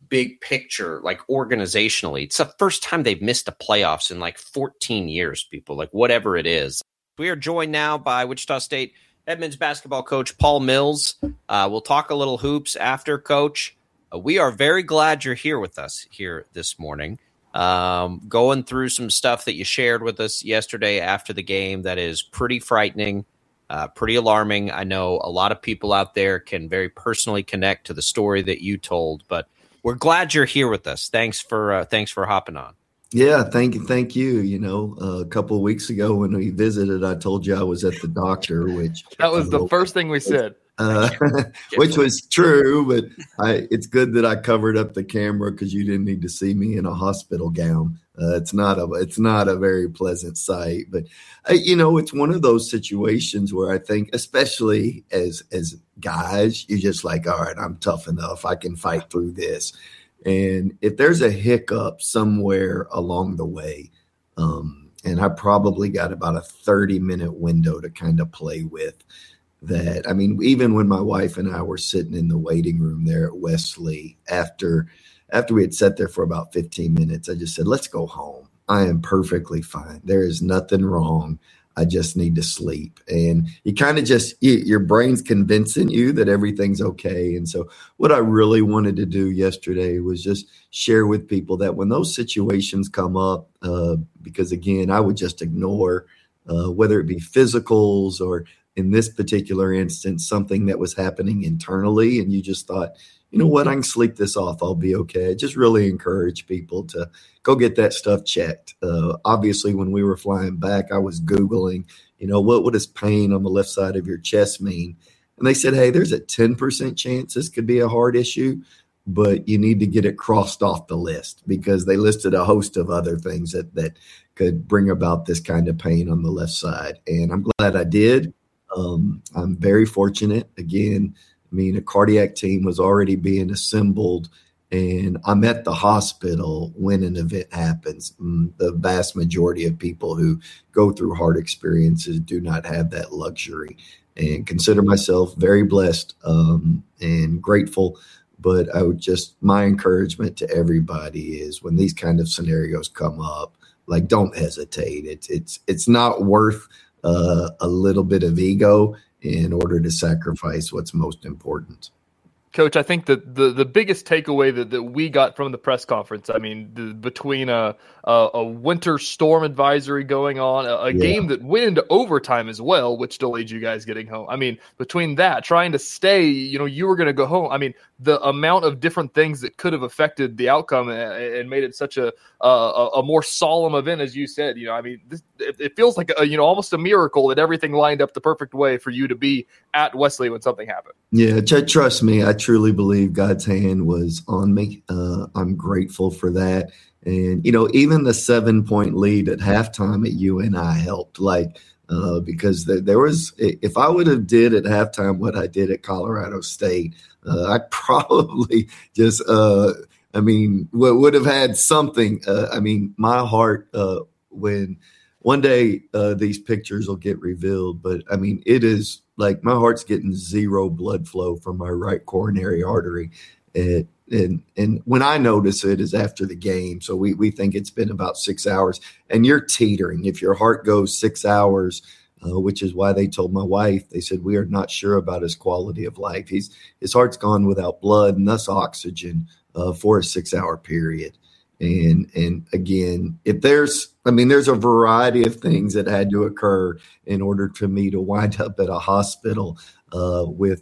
big picture, like organizationally. It's the first time they've missed the playoffs in like fourteen years, people, like whatever it is. We are joined now by Wichita State Edmonds basketball coach Paul Mills. Uh, we'll talk a little hoops after, Coach. Uh, we are very glad you're here with us here this morning, um, going through some stuff that you shared with us yesterday after the game that is pretty frightening, uh, pretty alarming. I know a lot of people out there can very personally connect to the story that you told, but we're glad you're here with us. Thanks for uh, thanks for hopping on. Yeah, thank you. Thank you. You know, uh, a couple of weeks ago when we visited, I told you I was at the doctor, which that was the first thing we said, uh, which was true. But I, it's good that I covered up the camera because you didn't need to see me in a hospital gown. Uh, it's not a, it's not a very pleasant sight. But uh, you know, it's one of those situations where I think, especially as as guys, you're just like, all right, I'm tough enough. I can fight through this. And if there's a hiccup somewhere along the way, um, and I probably got about a thirty minute window to kind of play with that. I mean, even when my wife and I were sitting in the waiting room there at Wesley, after, after we had sat there for about fifteen minutes, I just said, let's go home. I am perfectly fine. There is nothing wrong. I just need to sleep. And you kind of just, you, your brain's convincing you that everything's okay. And so what I really wanted to do yesterday was just share with people that when those situations come up, uh, because again, I would just ignore uh, whether it be physicals or in this particular instance, something that was happening internally. And you just thought, you know what, I can sleep this off. I'll be okay. I just really encourage people to go get that stuff checked. Uh, obviously, when we were flying back, I was Googling, you know, what would this pain on the left side of your chest mean? And they said, hey, there's a ten percent chance this could be a heart issue, but you need to get it crossed off the list because they listed a host of other things that, that could bring about this kind of pain on the left side. And I'm glad I did. Um, I'm very fortunate. Again, I mean, a cardiac team was already being assembled, and I'm at the hospital when an event happens. The vast majority of people who go through heart experiences do not have that luxury, and consider myself very blessed um, and grateful. But I would just, my encouragement to everybody is when these kind of scenarios come up, like, don't hesitate. It's, it's, it's not worth uh, a little bit of ego in order to sacrifice what's most important. Coach, I think that the, the biggest takeaway that, that we got from the press conference, I mean, the, between a, a a winter storm advisory going on, a, a yeah. game that went into overtime as well, which delayed you guys getting home. I mean, between that, trying to stay, you know, you were going to go home. I mean, the amount of different things that could have affected the outcome and, and made it such a, a a more solemn event, as you said. You know, I mean, this, it, it feels like a, you know almost a miracle that everything lined up the perfect way for you to be at Wesley when something happened. Yeah, trust me, I truly believe God's hand was on me. Uh, I'm grateful for that. And, you know, even the seven point lead at halftime at U N I helped, like, uh, because there, there was, if I would have did at halftime what I did at Colorado State, uh, I probably just, uh, I mean, w- would have had something. Uh, I mean, my heart, uh, when one day uh, these pictures will get revealed, but I mean, it is like my heart's getting zero blood flow from my right coronary artery. It, and and when I notice it is after the game. So we, we think it's been about six hours and you're teetering. If your heart goes six hours, uh, which is why they told my wife, they said, we are not sure about his quality of life. He's his heart's gone without blood and thus oxygen uh, for a six hour period. And, and again, if there's, I mean, there's a variety of things that had to occur in order for me to wind up at a hospital uh, with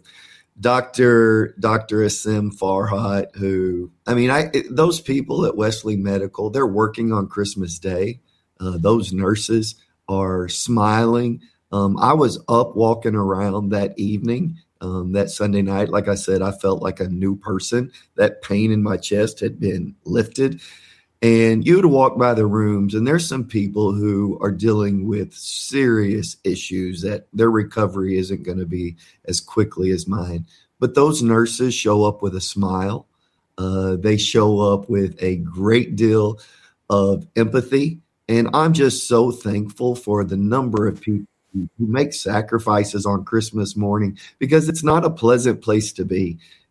Doctor Doctor Asim Farhat, who, I mean, I those people at Wesley Medical, they're working on Christmas Day. Uh, those nurses are smiling. Um, I was up walking around that evening, um, that Sunday night. Like I said, I felt like a new person. That pain in my chest had been lifted. And you would walk by the rooms, and there's some people who are dealing with serious issues that their recovery isn't going to be as quickly as mine. But those nurses show up with a smile. Uh, they show up with a great deal of empathy. And I'm just so thankful for the number of people who make sacrifices on Christmas morning, because it's not a pleasant place to be.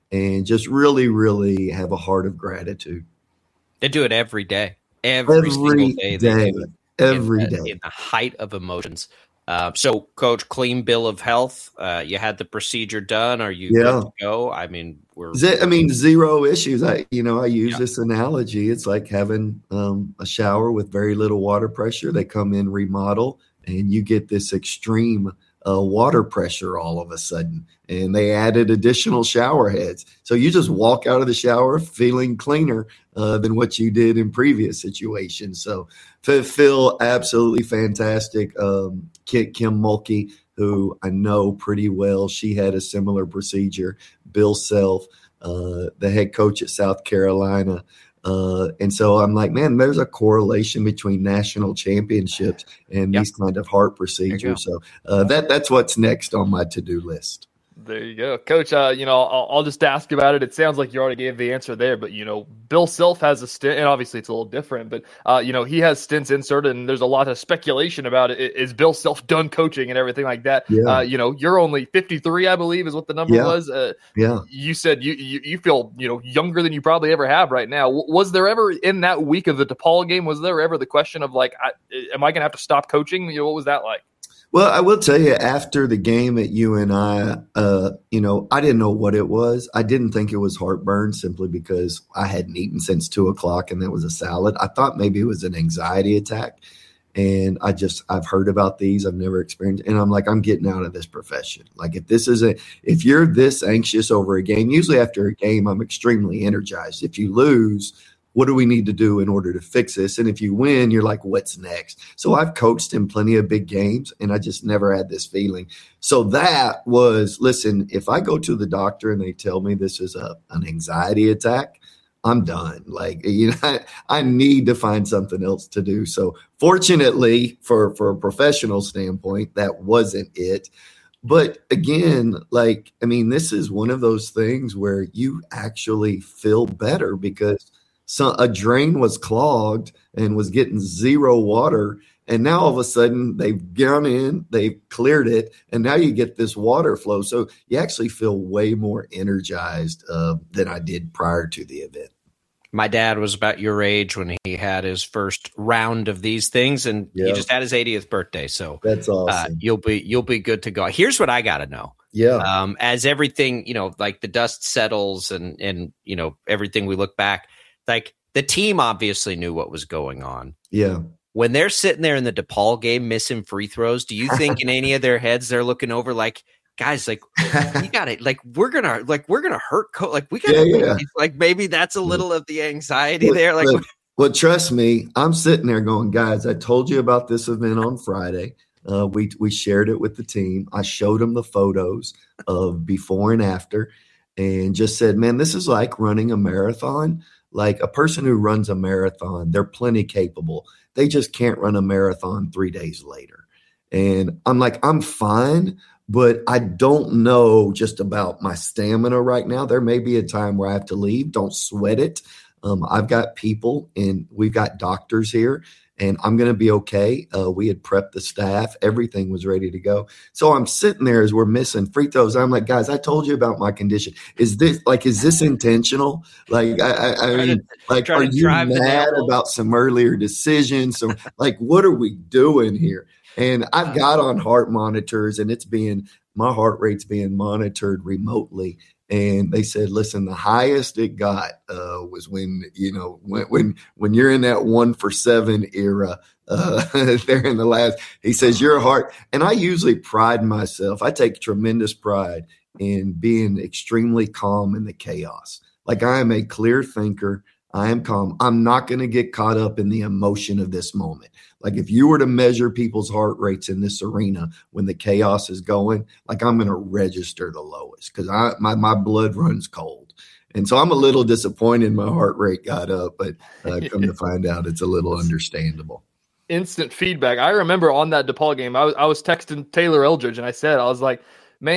and just really, really have a heart of gratitude. They do it every day. Every, every single day. day they do it every in the, day. In the height of emotions. Uh, so, Coach, clean bill of health. Uh, you had the procedure done. Are you yeah. good to go? I mean, we're. I mean, zero issues. I, you know, I use yeah. this analogy. It's like having um, a shower with very little water pressure. They come in, remodel, and you get this extreme uh, water pressure all of a sudden. And they added additional shower heads. So you just walk out of the shower feeling cleaner uh, than what you did in previous situations. So Phil, absolutely fantastic. Um, Kim Mulkey, who I know pretty well, she had a similar procedure. Bill Self, uh, the head coach at South Carolina. Uh, and so I'm like, man, there's a correlation between national championships and yep. these kind of heart procedures. So uh, that that's what's next on my to-do list. There you go, Coach. Uh, you know, I'll, I'll just ask about it. It sounds like you already gave the answer there, but you know, Bill Self has a stint, and obviously it's a little different. But uh, you know, he has stints inserted, and there's a lot of speculation about it. Is Bill Self done coaching and everything like that? Yeah. Uh, you know, you're only fifty-three, I believe, is what the number yeah. was. Uh, yeah. You said you, you you feel you know younger than you probably ever have right now. W- was there ever in that week of the DePaul game? Was there ever the question of like, I, am I going to have to stop coaching? You know, what was that like? Well, I will tell you, after the game at U N I, uh, you know, I didn't know what it was. I didn't think it was heartburn simply because I hadn't eaten since two o'clock and that was a salad. I thought maybe it was an anxiety attack. And I just, I've heard about these. I've never experienced. And I'm like, I'm getting out of this profession. Like if this isn't, if you're this anxious over a game, usually after a game, I'm extremely energized. If you lose, what do we need to do in order to fix this? And if you win, you're like, what's next? So I've coached in plenty of big games, and I just never had this feeling. So that was, listen, if I go to the doctor and they tell me this is a an anxiety attack, I'm done. Like, you know, I, I need to find something else to do. So fortunately, for, for a professional standpoint, that wasn't it. But again, like, I mean, this is one of those things where you actually feel better because So a drain was clogged and was getting zero water. And now all of a sudden they've gone in, they've cleared it, and now you get this water flow. So you actually feel way more energized uh, than I did prior to the event. My dad was about your age when he had his first round of these things, and yep. he just had his eightieth birthday. So that's awesome. Uh, you'll be you'll be good to go. Here's what I got to know. Yeah. Um, as everything, you know, like the dust settles and and you know everything, we look back. Like the team obviously knew what was going on. Yeah. When they're sitting there in the DePaul game missing free throws, do you think in any of their heads they're looking over like, guys, like we got it, like we're gonna, like we're gonna hurt, co- like we got, yeah, yeah. like maybe that's a little of the anxiety well, there. Like, well, well, trust me, I'm sitting there going, guys, I told you about this event on Friday. Uh, we we shared it with the team. I showed them the photos of before and after, and just said, man, this is like running a marathon. Like a person who runs a marathon, they're plenty capable. They just can't run a marathon three days later. And I'm like, I'm fine, but I don't know just about my stamina right now. There may be a time where I have to leave. Don't sweat it. Um, I've got people and we've got doctors here, and I'm going to be okay. Uh, we had prepped the staff. Everything was ready to go. So I'm sitting there as we're missing free throws. I'm like, guys, I told you about my condition. Is this like, is this intentional? Like, I, I, I mean, to, like, are you mad about some earlier decisions? So like, what are we doing here? And I've got on heart monitors, and it's being, my heart rate's being monitored remotely. And they said, listen, the highest it got uh, was when, you know, when, when, when you're in that one for seven era uh, there in the last, he says, your heart. And I usually pride myself. I take tremendous pride in being extremely calm in the chaos. Like I am a clear thinker. I am calm. I'm not going to get caught up in the emotion of this moment. Like if you were to measure people's heart rates in this arena when the chaos is going, like I'm going to register the lowest because I my, my blood runs cold. And so I'm a little disappointed my heart rate got up, but uh, come to find out it's a little understandable. Instant feedback. I remember on that DePaul game, I was, I was texting Taylor Eldridge, and I said, I was like, man,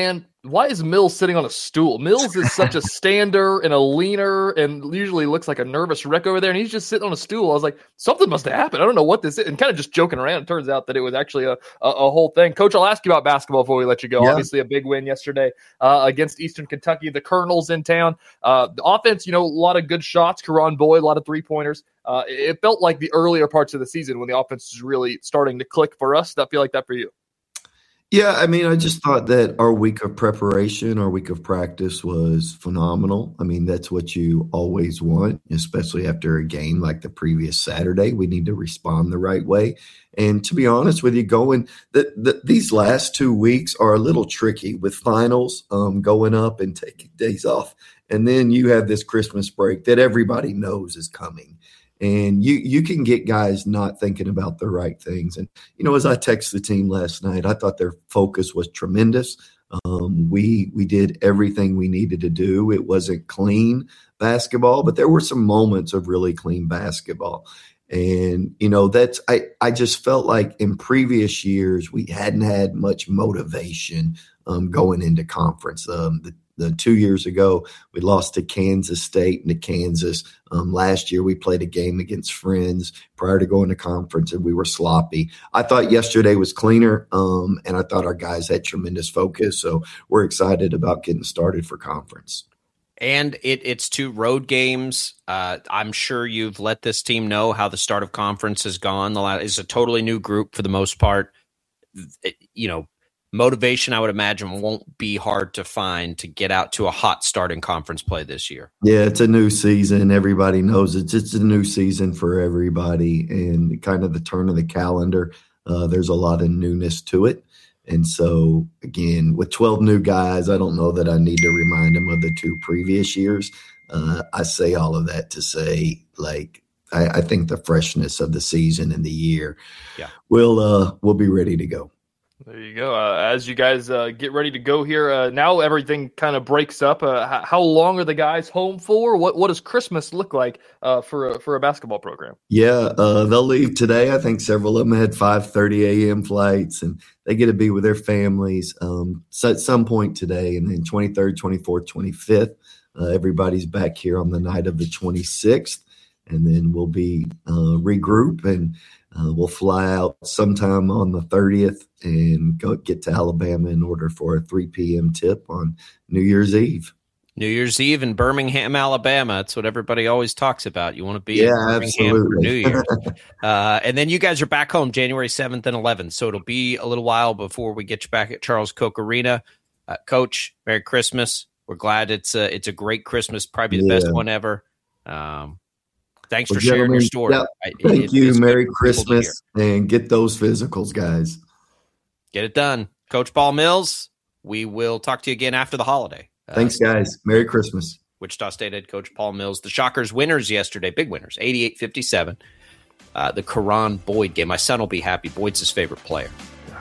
why is Mills sitting on a stool? Mills is such a stander and a leaner and usually looks like a nervous wreck over there, and he's just sitting on a stool. I was like, something must have happened. I don't know what this is. And kind of just joking around. It turns out that it was actually a, a, a whole thing. Coach, I'll ask you about basketball before we let you go. Yeah. Obviously, a big win yesterday uh, against Eastern Kentucky. The Colonels in town. Uh, the offense, you know, a lot of good shots. Karan Boyd, a lot of three-pointers. Uh, it felt like the earlier parts of the season when the offense was really starting to click for us. Does that feel like that for you? Yeah, I mean, I just thought that our week of preparation, our week of practice was phenomenal. I mean, that's what you always want, especially after a game like the previous Saturday. We need to respond the right way. And to be honest with you, going the, the, these last two weeks are a little tricky with finals um, going up and taking days off. And then you have this Christmas break that everybody knows is coming. And you you can get guys not thinking about the right things. And, you know, as I texted the team last night, I thought their focus was tremendous. Um, we we did everything we needed to do. It wasn't clean basketball, but there were some moments of really clean basketball. And, you know, that's I, I just felt like in previous years we hadn't had much motivation um, going into conference. Um, the The two years ago, we lost to Kansas State and to Kansas. Um, last year, we played a game against Friends prior to going to conference, and we were sloppy. I thought yesterday was cleaner, um, and I thought our guys had tremendous focus. So we're excited about getting started for conference. And it, it's two road games. Uh, I'm sure you've let this team know how the start of conference has gone. The last, it's a totally new group for the most part. It, you know, motivation, I would imagine, won't be hard to find to get out to a hot start in conference play this year. Yeah, it's a new season. Everybody knows it's it's a new season for everybody, and kind of the turn of the calendar. Uh, there's a lot of newness to it. And so, again, with twelve new guys, I don't know that I need to remind them of the two previous years. Uh, I say all of that to say, like, I, I think the freshness of the season and the year yeah. will uh, will be ready to go. There you go. Uh, as you guys uh, get ready to go here, uh, now everything kind of breaks up. Uh, h- how long are the guys home for? What What does Christmas look like uh, for a, for a basketball program? Yeah, uh, they'll leave today. I think several of them had five thirty a.m. flights, and they get to be with their families um, so at some point today. And then twenty-third, twenty-fourth, twenty-fifth, uh, everybody's back here on the night of the twenty-sixth, and then we'll be uh, regroup and Uh, we'll fly out sometime on the thirtieth and go get to Alabama in order for a three p.m. tip on New Year's Eve. New Year's Eve in Birmingham, Alabama. That's what everybody always talks about. You want to be yeah, in Birmingham absolutely. for New Year's. uh, and then you guys are back home January seventh and eleventh. So it'll be a little while before we get you back at Charles Koch Arena. Uh, Coach, Merry Christmas. We're glad it's a, it's a great Christmas, probably the yeah. best one ever. Um, Thanks well, for sharing your story. Yeah, thank it, you. Merry Christmas and get those physicals, guys. Get it done. Coach Paul Mills, we will talk to you again after the holiday. Thanks, uh, guys. Merry Christmas. Wichita State head coach Paul Mills. The Shockers winners yesterday, big winners, eighty-eight fifty-seven. Uh, the Karan Boyd game. My son will be happy. Boyd's his favorite player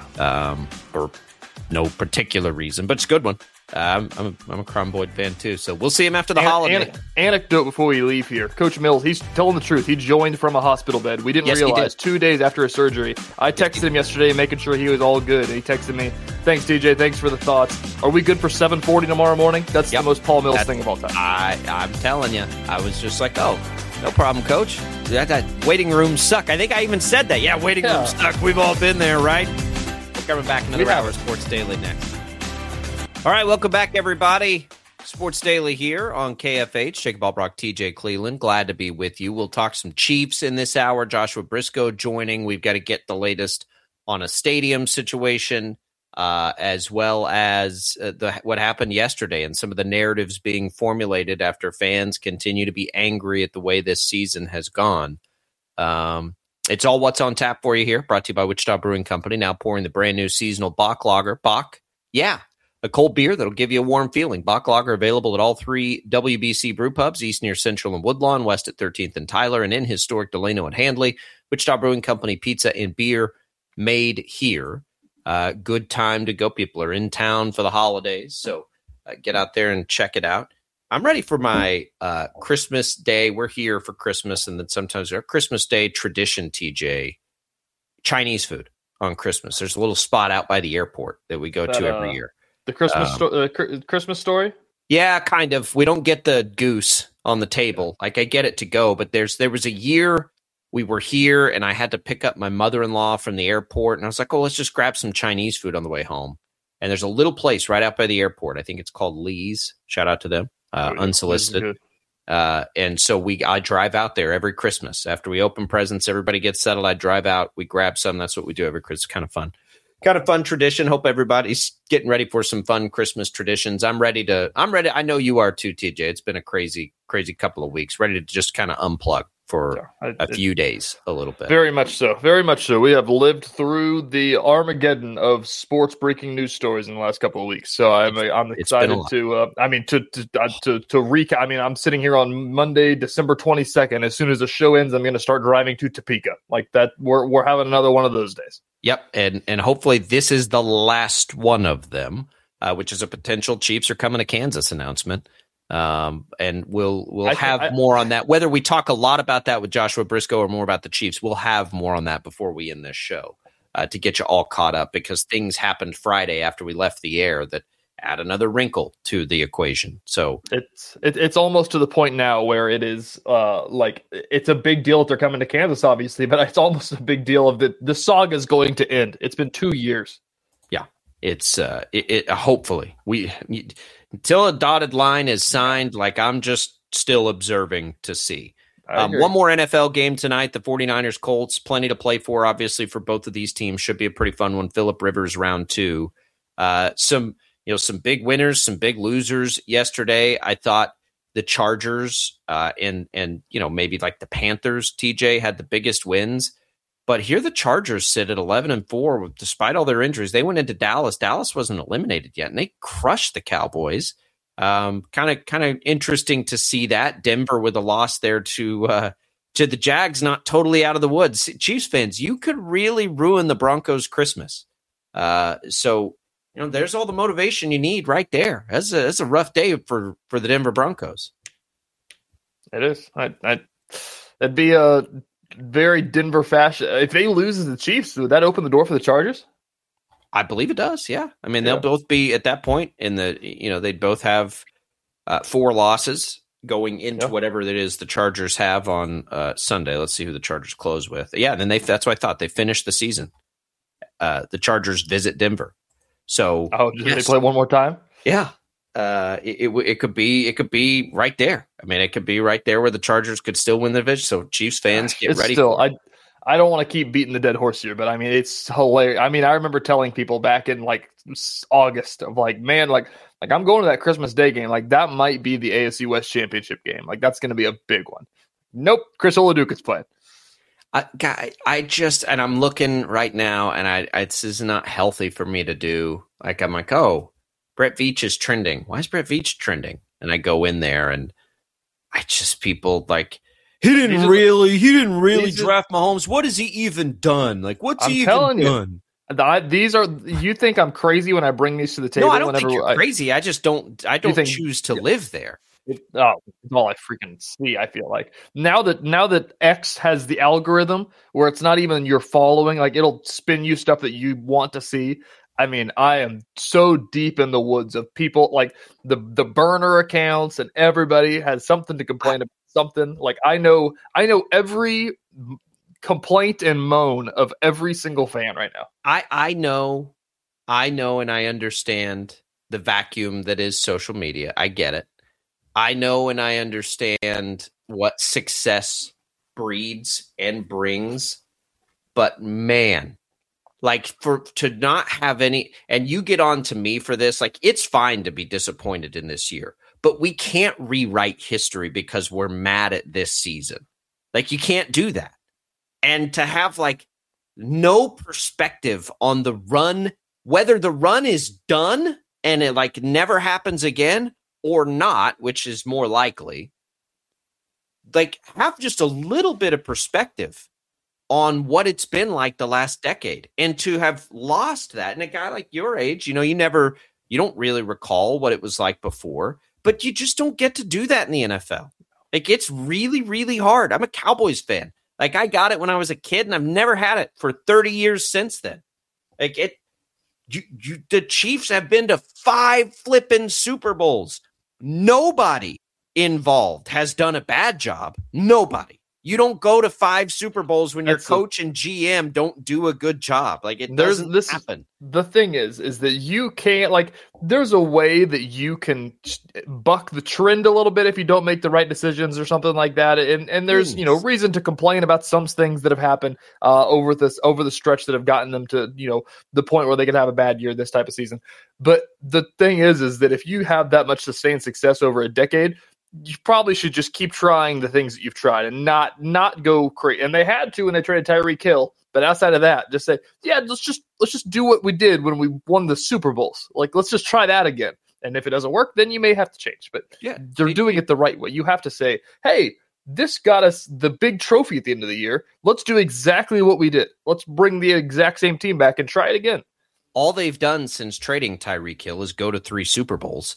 um, for no particular reason, but it's a good one. Uh, I'm, I'm, a, I'm a Karan Boyd fan too, so we'll see him after the an- holiday. An- anecdote before we leave here. Coach Mills, he's telling the truth. He joined from a hospital bed. We didn't yes, realize two days after his surgery. I texted yes, him yesterday making sure he was all good. And he texted me, thanks, D J. Thanks for the thoughts. Are we good for seven forty tomorrow morning? That's yep. the most Paul Mills That's, thing of all time. I, I'm telling you. I was just like, oh, no problem, Coach. That, that waiting rooms suck. I think I even said that. Yeah, waiting yeah. rooms suck. We've all been there, right? We're coming back another yeah. hour of Sports Daily next. All right, welcome back, everybody. Sports Daily here on K F H. Jacob Albrock, T J Cleveland. Glad to be with you. We'll talk some Chiefs in this hour. Joshua Briscoe joining. We've got to get the latest on a stadium situation, uh, as well as uh, the, what happened yesterday and some of the narratives being formulated after fans continue to be angry at the way this season has gone. Um, it's all what's on tap for you here, brought to you by Wichita Brewing Company, now pouring the brand new seasonal Bach Lager. Bach, yeah. A cold beer that'll give you a warm feeling. Bach Lager available at all three W B C brew pubs, east near Central and Woodlawn, west at thirteenth and Tyler, and in historic Delano and Handley. Wichita Brewing Company, pizza and beer made here. Uh, good time to go. People are in town for the holidays, so uh, get out there and check it out. I'm ready for my uh, Christmas Day. We're here for Christmas, and then sometimes our Christmas Day tradition, T J, Chinese food on Christmas. There's a little spot out by the airport that we go that, to every uh, year. The Christmas Um, sto- uh, cr- Christmas story. Yeah, kind of. We don't get the goose on the table. Like I get it to go, but there's there was a year we were here and I had to pick up my mother-in-law from the airport and I was like, "Oh, let's just grab some Chinese food on the way home." And there's a little place right out by the airport. I think it's called Lee's. Shout out to them. Uh, Oh, yeah. unsolicited. Uh, and so we I drive out there every Christmas. After we open presents, everybody gets settled. I drive out, we grab some. That's what we do every Christmas. Kind of fun. Kind of fun tradition. Hope everybody's getting ready for some fun Christmas traditions. I'm ready to, I'm ready. I know you are too, T J. It's been a crazy, crazy couple of weeks. Ready to just kind of unplug for I- a few days, a little bit. Very much so. Very much so. We have lived through the Armageddon of sports breaking news stories in the last couple of weeks. So I'm I'm It's been a excited lot. to. Uh, I mean, to to uh, to to recap. I mean, I'm sitting here on Monday, December twenty-second. As soon as the show ends, I'm going to start driving to Topeka. Like that. We're we're having another one of those days. Yep, and and hopefully this is the last one of them, uh, which is a potential Chiefs are coming to Kansas announcement. Um, and we'll we'll I- have I- more on that. Whether we talk a lot about that with Joshua Briscoe or more about the Chiefs, we'll have more on that before we end this show uh, to get you all caught up because things happened Friday after we left the air that add another wrinkle to the equation. So It's it, it's almost to the point now where it is uh like it's a big deal that they're coming to Kansas, obviously, but it's almost a big deal of that the saga is going to end. It's been two years. yeah, it's uh, it, it hopefully we until a dotted line is signed. Like I'm just still observing to see. I Um, agree. one more N F L game tonight, the 49ers Colts, plenty to play for, obviously, for both of these teams. Should be a pretty fun one. Phillip Rivers, round two. Uh, some, you know, some big winners, some big losers yesterday. I thought the Chargers uh, and, and, you know, maybe like the Panthers, T J, had the biggest wins. But here the Chargers sit at eleven and four, despite all their injuries. They went into Dallas. Dallas wasn't eliminated yet, and they crushed the Cowboys. Um, kind of, kind of interesting to see that Denver with a loss there to uh, to the Jags, not totally out of the woods. Chiefs fans, you could really ruin the Broncos' Christmas. Uh, so you know, there's all the motivation you need right there. That's a that's a rough day for for the Denver Broncos. It is. I, I, that'd be a very Denver fashion. If they lose to the Chiefs, would that open the door for the Chargers? I believe it does. Yeah. I mean, Yeah. they'll both be at that point in the, you know, they'd both have uh, four losses going into Yeah. whatever it is the Chargers have on uh, Sunday. Let's see who the Chargers close with. Yeah. Then they, that's what I thought. They finished the season. Uh, the Chargers visit Denver. So, Oh, did yes. they play one more time? Yeah. Uh, it, it w- it could be it could be right there. I mean, it could be right there where the Chargers could still win the division. So Chiefs fans get It's ready. still, for it. I I don't want to keep beating the dead horse here, but I mean, it's hilarious. I mean, I remember telling people back in like s- August of like, man, like like I'm going to that Christmas Day game. Like that might be the A F C West championship game. Like that's going to be a big one. Nope, Chris Oladuke is playing. I, guy, I just and I'm looking right now, and I, I this is not healthy for me to do. Like I'm like, oh, Brett Veach is trending. Why is Brett Veach trending? And I go in there, and I just people like he didn't These are- really, he didn't really these are- draft Mahomes. What has he even done? Like, what's I'm he even telling you. done? I, these are you think I'm crazy when I bring these to the table? No, I don't whenever think you're I, crazy. I just don't. I don't think- choose to live there. It, oh, it's all I freaking see. I feel like now that now that X has the algorithm where it's not even you're following, like it'll spin you stuff that you want to see. I mean, I am so deep in the woods of people like the the burner accounts, and everybody has something to complain about. Something like I know, I know every complaint and moan of every single fan right now. I I know, I know, and I understand the vacuum that is social media. I get it. I know and I understand what success breeds and brings, but man, like for to not have any, and you get on to me for this, like it's fine to be disappointed in this year, but we can't rewrite history because we're mad at this season. Like you can't do that. And to have like no perspective on the run, whether the run is done and it like never happens again, or not, which is more likely, like have just a little bit of perspective on what it's been like the last decade. And to have lost that, and a guy like your age, you know, you never, you don't really recall what it was like before, but you just don't get to do that in the N F L. Like it's really, really hard. I'm a Cowboys fan. Like I got it when I was a kid and I've never had it for thirty years since then. Like it, You, you, the Chiefs have been to five flipping Super Bowls. Nobody involved has done a bad job. Nobody. You don't go to five Super Bowls when That's your coach a, and G M don't do a good job. Like it doesn't this, happen. The thing is, is that you can't like. There's a way that you can buck the trend a little bit if you don't make the right decisions or something like that. And and there's mm. you know reason to complain about some things that have happened uh, over this over the stretch that have gotten them to you know the point where they could have a bad year this type of season. But the thing is, is that if you have that much sustained success over a decade, you probably should just keep trying the things that you've tried and not not go crazy. And they had to when they traded Tyreek Hill. But outside of that, just say, yeah, let's just let's just do what we did when we won the Super Bowls. Like, let's just try that again. And if it doesn't work, then you may have to change. But yeah, they're doing it the right way. You have to say, hey, this got us the big trophy at the end of the year. Let's do exactly what we did. Let's bring the exact same team back and try it again. All they've done since trading Tyreek Hill is go to three Super Bowls.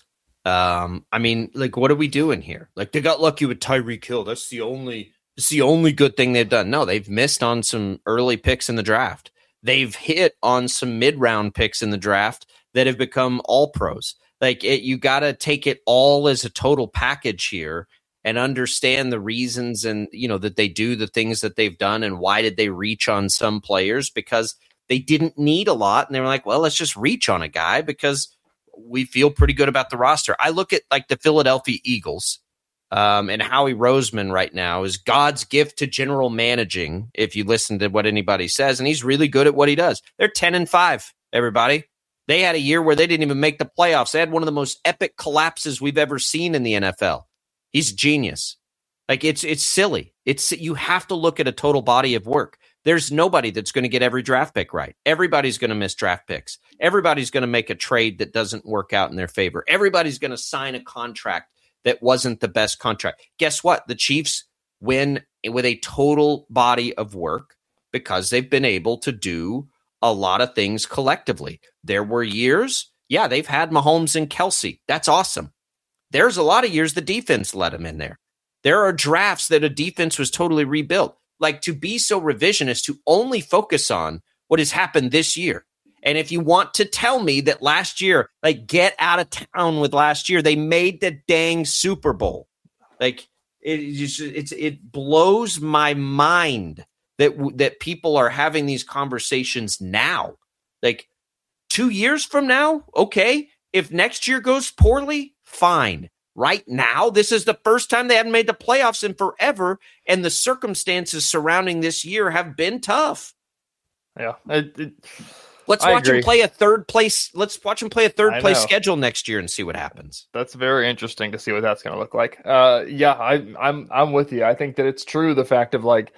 Um, I mean, like, what are we doing here? Like, they got lucky with Tyreek Hill. That's the only, it's the only good thing they've done. No, they've missed on some early picks in the draft. They've hit on some mid-round picks in the draft that have become all pros. Like, it, you got to take it all as a total package here and understand the reasons and, you know, that they do the things that they've done and why did they reach on some players, because they didn't need a lot. And they were like, well, let's just reach on a guy because we feel pretty good about the roster. I look at like the Philadelphia Eagles um, and Howie Roseman right now is God's gift to general managing, if you listen to what anybody says, and he's really good at what he does. They're ten and five, everybody. They had a year where they didn't even make the playoffs. They had one of the most epic collapses we've ever seen in the N F L. He's genius. Like it's it's silly. It's you have to look at a total body of work. There's nobody that's going to get every draft pick right. Everybody's going to miss draft picks. Everybody's going to make a trade that doesn't work out in their favor. Everybody's going to sign a contract that wasn't the best contract. Guess what? The Chiefs win with a total body of work because they've been able to do a lot of things collectively. There were years, yeah, they've had Mahomes and Kelsey. That's awesome. There's a lot of years the defense let them in there. There are drafts that a defense was totally rebuilt. Like, to be so revisionist, to only focus on what has happened this year. And if you want to tell me that last year, like, get out of town with last year, they made the dang Super Bowl. Like, it just, it's it blows my mind that that people are having these conversations now. Like, two years from now, okay. If next year goes poorly, fine. Right now, this is the first time they haven't made the playoffs in forever, and the circumstances surrounding this year have been tough. Yeah, it, it, let's I watch agree. them play a third place. Let's watch them play a third I place know. schedule next year and see what happens. That's very interesting to see what that's going to look like. Uh, yeah, I, I'm I'm with you. I think that it's true. The fact of like,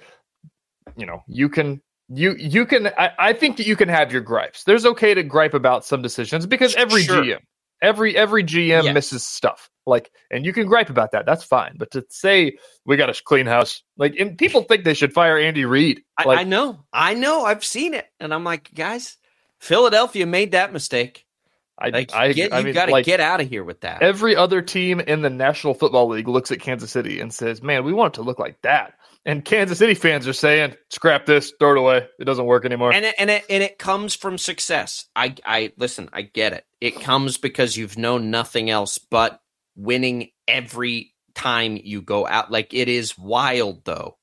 you know, you can. You you can I, I think that you can have your gripes. There's okay to gripe about some decisions because every Sure. G M, every every G M Yeah. misses stuff. Like, and you can gripe about that. That's fine. But to say we got to clean house, like, and people think they should fire Andy Reid. I, Like, I know, I know, I've seen it, and I'm like, guys, Philadelphia made that mistake. I, Like, I, get, I you mean, got to like, get out of here with that. every other team in the National Football League looks at Kansas City and says, "Man, we want it to look like that." And Kansas City fans are saying, "Scrap this, throw it away. It doesn't work anymore." And it, and it and it comes from success. I I listen. I get it. It comes because you've known nothing else but winning every time you go out. Like, it is wild though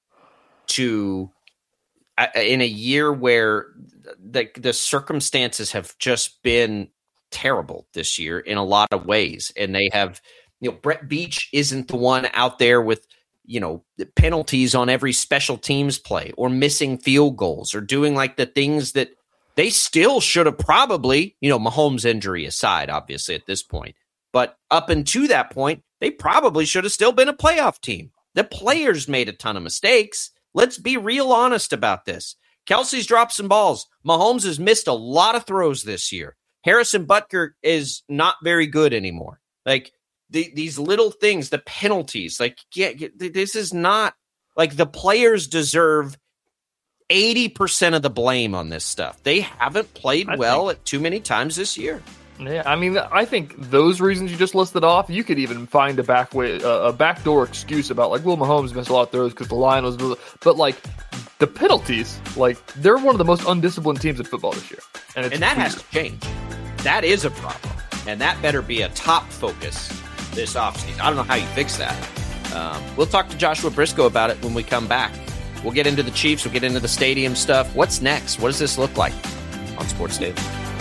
to uh, in a year where the the circumstances have just been terrible this year in a lot of ways, and they have, you know, Brett Beach isn't the one out there with, you know, penalties on every special teams play or missing field goals or doing like the things that they still should have probably, you know, Mahomes' injury aside, obviously at this point, but up until that point, they probably should have still been a playoff team. The players made a ton of mistakes. Let's be real honest about this. Kelsey's dropped some balls. Mahomes has missed a lot of throws this year. Harrison Butker is not very good anymore. Like, The, these little things, the penalties, like, yeah, this is not like the players deserve eighty percent of the blame on this stuff. They haven't played I well think- at too many times this year. Yeah, I mean, I think those reasons you just listed off, you could even find a back way, uh, a backdoor excuse about like, well, Mahomes missed a lot of throws because the line was, but like the penalties, like, they're one of the most undisciplined teams in football this year. And, it's and that weird. has to change. That is a problem. And that better be a top focus this offseason. I don't know how you fix that. Um, we'll talk to Joshua Briscoe about it when we come back. We'll get into the Chiefs. We'll get into the stadium stuff. What's next? What does this look like on Sports Daily?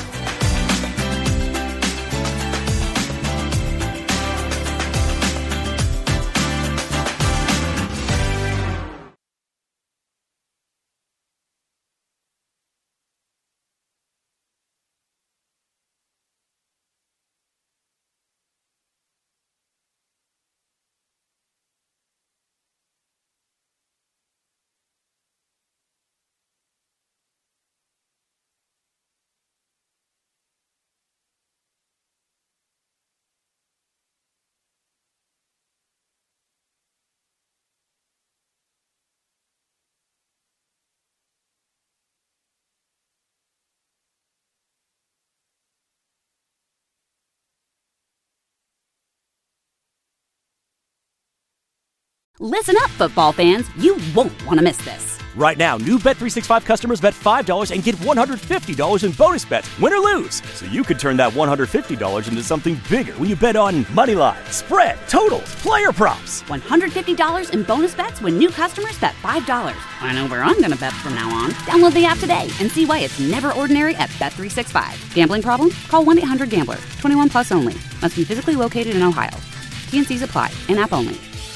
Listen up, football fans. You won't want to miss this. Right now, new Bet three sixty-five customers bet five dollars and get one hundred fifty dollars in bonus bets, win or lose. So you could turn that one hundred fifty dollars into something bigger when you bet on money line, spread, totals, player props. one hundred fifty dollars in bonus bets when new customers bet five dollars. I know where I'm going to bet from now on. Download the app today and see why it's never ordinary at Bet three sixty-five. Gambling problem? Call one eight hundred gambler. twenty-one plus only. Must be physically located in Ohio. T N Cs apply. In-app only.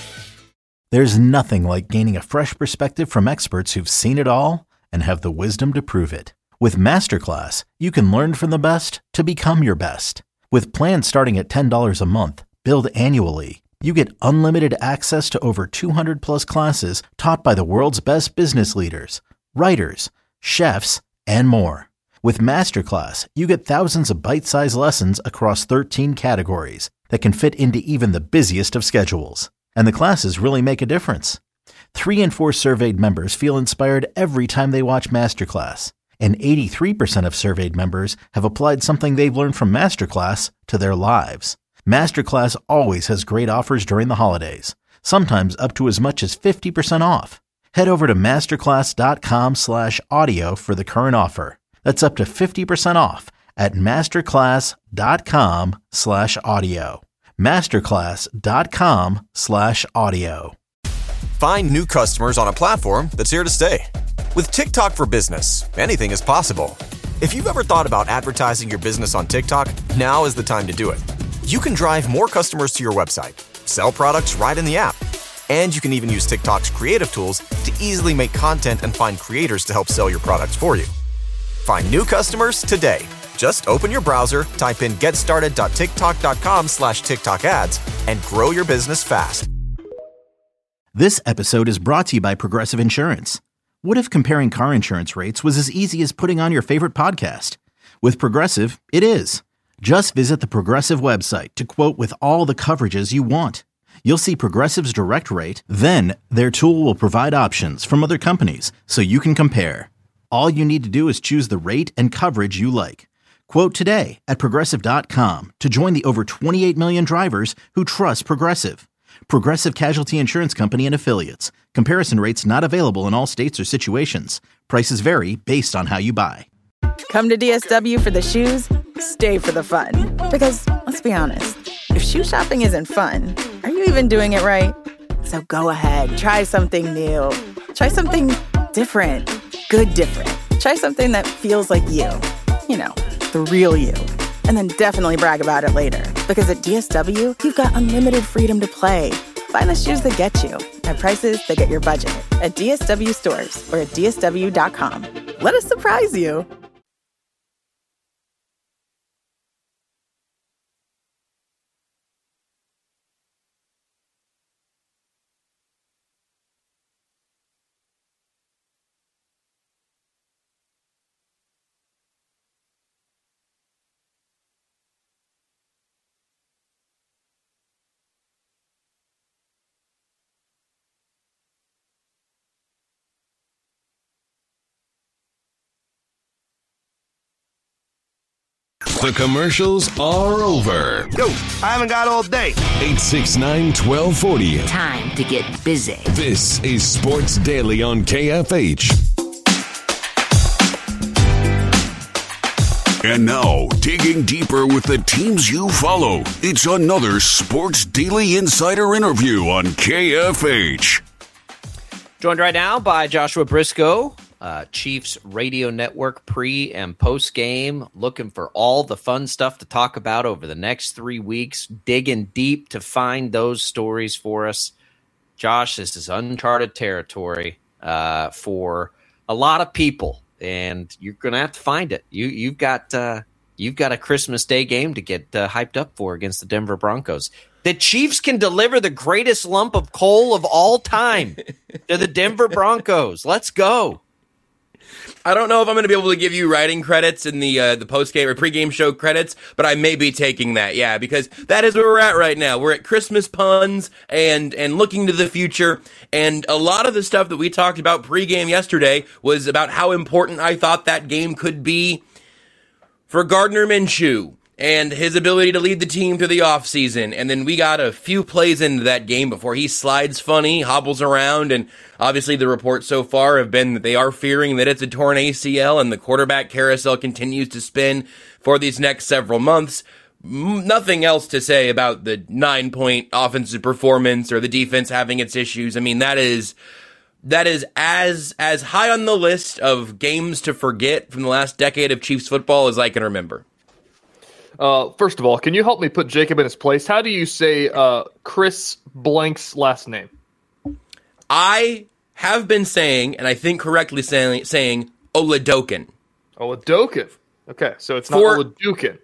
There's nothing like gaining a fresh perspective from experts who've seen it all and have the wisdom to prove it. With Masterclass, you can learn from the best to become your best. With plans starting at ten dollars a month, billed annually, you get unlimited access to over two hundred plus classes taught by the world's best business leaders, writers, chefs, and more. With Masterclass, you get thousands of bite-sized lessons across thirteen categories that can fit into even the busiest of schedules. And the classes really make a difference. Three in four surveyed members feel inspired every time they watch Masterclass. And eighty-three percent of surveyed members have applied something they've learned from Masterclass to their lives. Masterclass always has great offers during the holidays, sometimes up to as much as fifty percent off. Head over to masterclass.com slash audio for the current offer. That's up to fifty percent off at masterclass.com slash audio. masterclass.com slash audio. Find new customers on a platform that's here to stay. With TikTok for Business, anything is possible. If you've ever thought about advertising your business on TikTok, now is the time to do it. You can drive more customers to your website, sell products right in the app, and you can even use TikTok's creative tools to easily make content and find creators to help sell your products for you. Find new customers today. Just open your browser, type in getstarted.tiktok.com slash TikTok ads, and grow your business fast. This episode is brought to you by Progressive Insurance. What if comparing car insurance rates was as easy as putting on your favorite podcast? With Progressive, it is. Just visit the Progressive website to quote with all the coverages you want. You'll see Progressive's direct rate, then their tool will provide options from other companies so you can compare. All you need to do is choose the rate and coverage you like. Quote today at Progressive dot com to join the over twenty-eight million drivers who trust Progressive. Progressive Casualty Insurance Company and Affiliates. Comparison rates not available in all states or situations. Prices vary based on how you buy. Come to D S W for the shoes, stay for the fun. Because, let's be honest, if shoe shopping isn't fun, are you even doing it right? So go ahead, try something new. Try something different. Good different. Try something that feels like you. You know, the real you. And then definitely brag about it later. Because at D S W, you've got unlimited freedom to play. Find the shoes that get you at prices that get your budget at D S W stores or at D S W dot com. Let us surprise you. The commercials are over. Yo, I haven't got all day. eight six nine, one two four zero. Time to get busy. This is Sports Daily on K F H. And now, digging deeper with the teams you follow, it's another Sports Daily Insider interview on K F H. Joined right now by Joshua Briscoe, uh, Chiefs Radio Network pre- and post-game, looking for all the fun stuff to talk about over the next three weeks, digging deep to find those stories for us. Josh, this is uncharted territory uh, for a lot of people. And you're going to have to find it. You, you've got uh, you've got a Christmas Day game to get uh, hyped up for against the Denver Broncos. The Chiefs can deliver the greatest lump of coal of all time to the Denver Broncos. Let's go. I don't know if I'm going to be able to give you writing credits in the uh, the post-game or pre-game show credits, but I may be taking that, yeah, because that is where we're at right now. We're at Christmas puns and and looking to the future, and a lot of the stuff that we talked about pre-game yesterday was about how important I thought that game could be for Gardner Minshew and his ability to lead the team through the offseason. And then we got a few plays into that game before he slides funny, hobbles around, and obviously the reports so far have been that they are fearing that it's a torn A C L and the quarterback carousel continues to spin for these next several months. M- nothing else to say about the nine-point offensive performance or the defense having its issues. I mean, that is... That is as as high on the list of games to forget from the last decade of Chiefs football as I can remember. Uh, first of all, can you help me put Jacob in his place? How do you say uh, Chris Blank's last name? I have been saying, and I think correctly saying, saying Oladokin. Oladokin. Okay, so it's not For, Oladukin.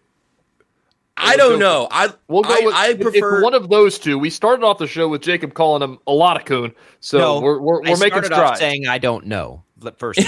I don't know. I we'll go I, with, I prefer if one of those two. We started off the show with Jacob calling him Oladokun, so no, we're we're, we're I making started strides. off saying I don't know. First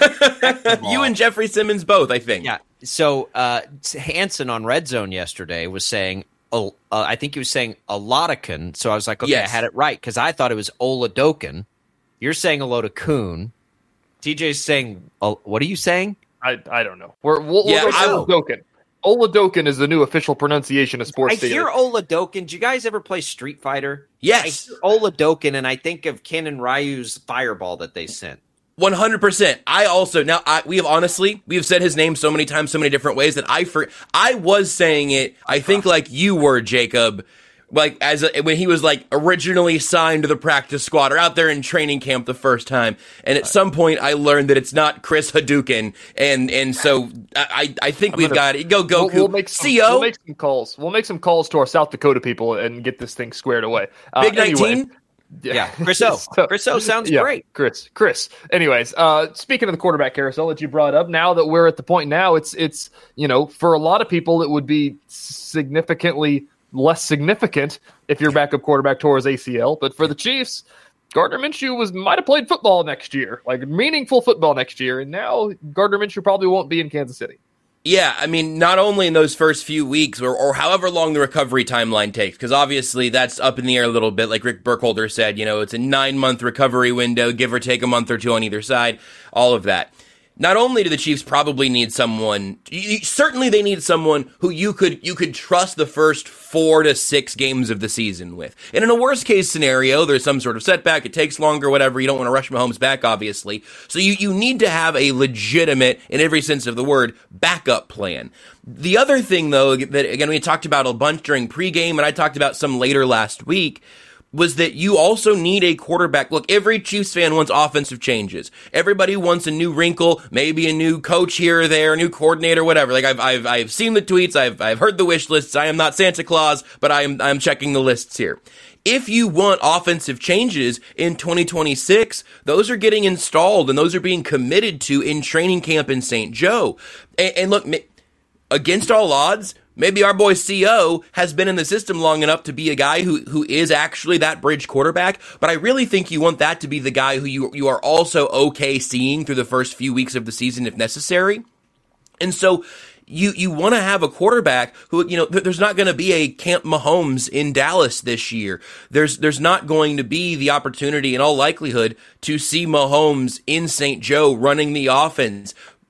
of all. You and Jeffrey Simmons both, I think. Yeah. So uh, Hansen on Red Zone yesterday was saying, oh, uh, I think he was saying Oladokun. So I was like, okay, yes. I had it right because I thought it was Oladokin. You're saying Olodokun. T J's saying, oh, what are you saying? I I don't know. We're, we'll, yeah, we'll go Oladokin. Oladokin is the new official pronunciation of sports. I hear Oladokin. Do you guys ever play Street Fighter? Yes. I hear Oladokin, and I think of Ken and Ryu's fireball that they sent. one hundred percent. I also, now, I, we have honestly, we have said his name so many times, so many different ways that I, for, I was saying it, I think like you were, Jacob, like as a, when he was like originally signed to the practice squad or out there in training camp the first time. And at some point I learned that it's not Chris Hadouken. And, and so I, I think I'm we've gonna, got it. Go Goku. We'll, we'll make some, C O. We'll make some calls. We'll make some calls to our South Dakota people and get this thing squared away. Uh, Big nineteen? Anyway. Yeah, yeah. Chris O. so, Chris O sounds yeah, great. Chris, Chris. Anyways, uh, speaking of the quarterback carousel that you brought up, now that we're at the point now, it's it's you know for a lot of people it would be significantly less significant if your backup quarterback tore his A C L, but for the Chiefs, Gardner Minshew was might have played football next year, like meaningful football next year, and now Gardner Minshew probably won't be in Kansas City. Yeah, I mean, not only in those first few weeks or, or however long the recovery timeline takes, because obviously that's up in the air a little bit. Like Rick Burkholder said, you know, it's a nine-month recovery window, give or take a month or two on either side, all of that. Not only do the Chiefs probably need someone, certainly they need someone who you could you could trust the first four to six games of the season with. And in a worst case scenario, there's some sort of setback, it takes longer, whatever, you don't want to rush Mahomes back, obviously. So you, you need to have a legitimate, in every sense of the word, backup plan. The other thing, though, that again we talked about a bunch during pregame, and I talked about some later last week, was that you also need a quarterback. Look, every Chiefs fan wants offensive changes. Everybody wants a new wrinkle, maybe a new coach here or there, a new coordinator, whatever. Like I've I've I've seen the tweets, I've I've heard the wish lists. I am not Santa Claus, but I am I'm checking the lists here. If you want offensive changes in twenty twenty-six, those are getting installed and those are being committed to in training camp in Saint Joe. And, and look, against all odds, maybe our boy C O has been in the system long enough to be a guy who, who is actually that bridge quarterback, but I really think you want that to be the guy who you, you are also okay seeing through the first few weeks of the season if necessary. And so you, you want to have a quarterback who, you know, th- there's not going to be a Camp Mahomes in Dallas this year. There's, there's not going to be the opportunity in all likelihood to see Mahomes in Saint Joe running the offense,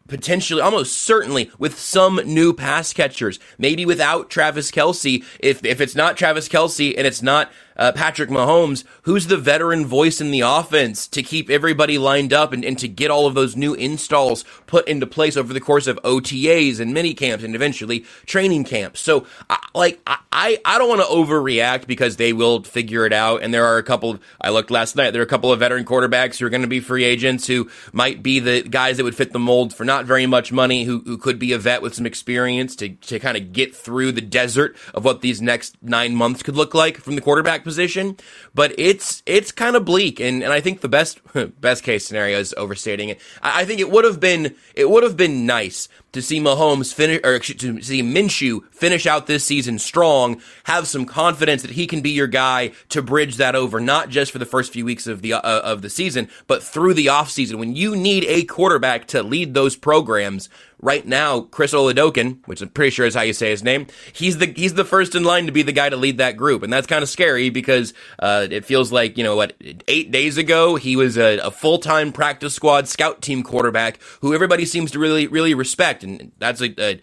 potentially, almost certainly, with some new pass catchers, maybe without Travis Kelce. If if it's not Travis Kelce and it's not uh, Patrick Mahomes, who's the veteran voice in the offense to keep everybody lined up and, and to get all of those new installs put into place over the course of O T As and mini camps and eventually training camps? So, I, like, I, I don't want to overreact because they will figure it out. And there are a couple, of, I looked last night, there are a couple of veteran quarterbacks who are going to be free agents who might be the guys that would fit the mold for not very much money, who, who could be a vet with some experience to, to kind of get through the desert of what these next nine months could look like from the quarterback position. But it's it's kind of bleak, and, and I think the best best case scenario is overstating it. I, I think it would have been it would have been nice to see Mahomes finish, or to see Minshew finish out this season strong, have some confidence that he can be your guy to bridge that over, not just for the first few weeks of the uh, of the season, but through the offseason when you need a quarterback to lead those programs. Right now, Chris Oladokun, which I'm pretty sure is how you say his name, he's the he's the first in line to be the guy to lead that group, and that's kind of scary because uh, it feels like, you know what, eight days ago he was a, a full time practice squad scout team quarterback who everybody seems to really really respect, and that's a, a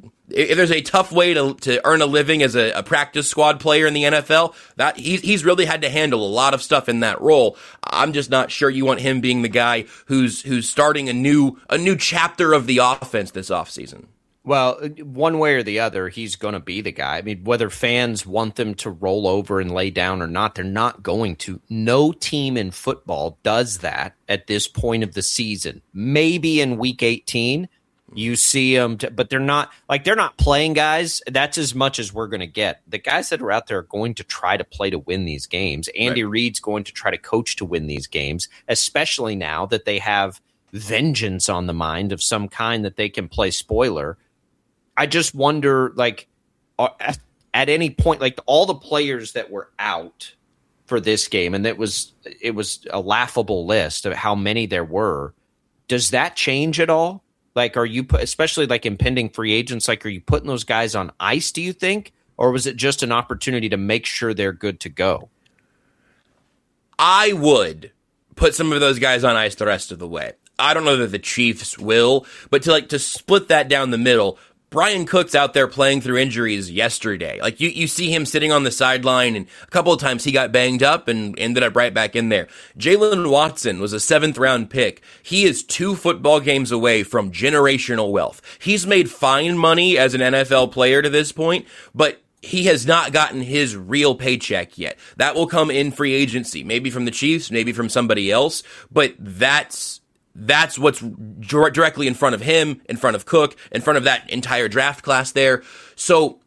if there's a tough way to to earn a living as a, a practice squad player in the N F L, that he's he's really had to handle a lot of stuff in that role. I'm just not sure you want him being the guy who's who's starting a new a new chapter of the offense this offseason. Well, one way or the other, he's going to be the guy. I mean, whether fans want them to roll over and lay down or not, they're not going to. No team in football does that at this point of the season. Maybe in week eighteen. You see them, t- but they're not like they're not playing guys. That's as much as we're going to get. The guys that are out there are going to try to play to win these games. Andy right. Reid's going to try to coach to win these games, especially now that they have vengeance on the mind of some kind that they can play spoiler. I just wonder, like, at, at any point, like all the players that were out for this game, and it was it was a laughable list of how many there were. Does that change at all? Like, are you put, especially like impending free agents, like, are you putting those guys on ice, do you think? Or was it just an opportunity to make sure they're good to go? I would put some of those guys on ice the rest of the way. I don't know that the Chiefs will, but to like to split that down the middle, Brian Cook's out there playing through injuries yesterday. Like, you, you see him sitting on the sideline, and a couple of times he got banged up and ended up right back in there. Jalen Watson was a seventh round pick. He is two football games away from generational wealth. He's made fine money as an N F L player to this point, but he has not gotten his real paycheck yet. That will come in free agency, maybe from the Chiefs, maybe from somebody else, but that's That's what's directly in front of him, in front of Cook, in front of that entire draft class there. So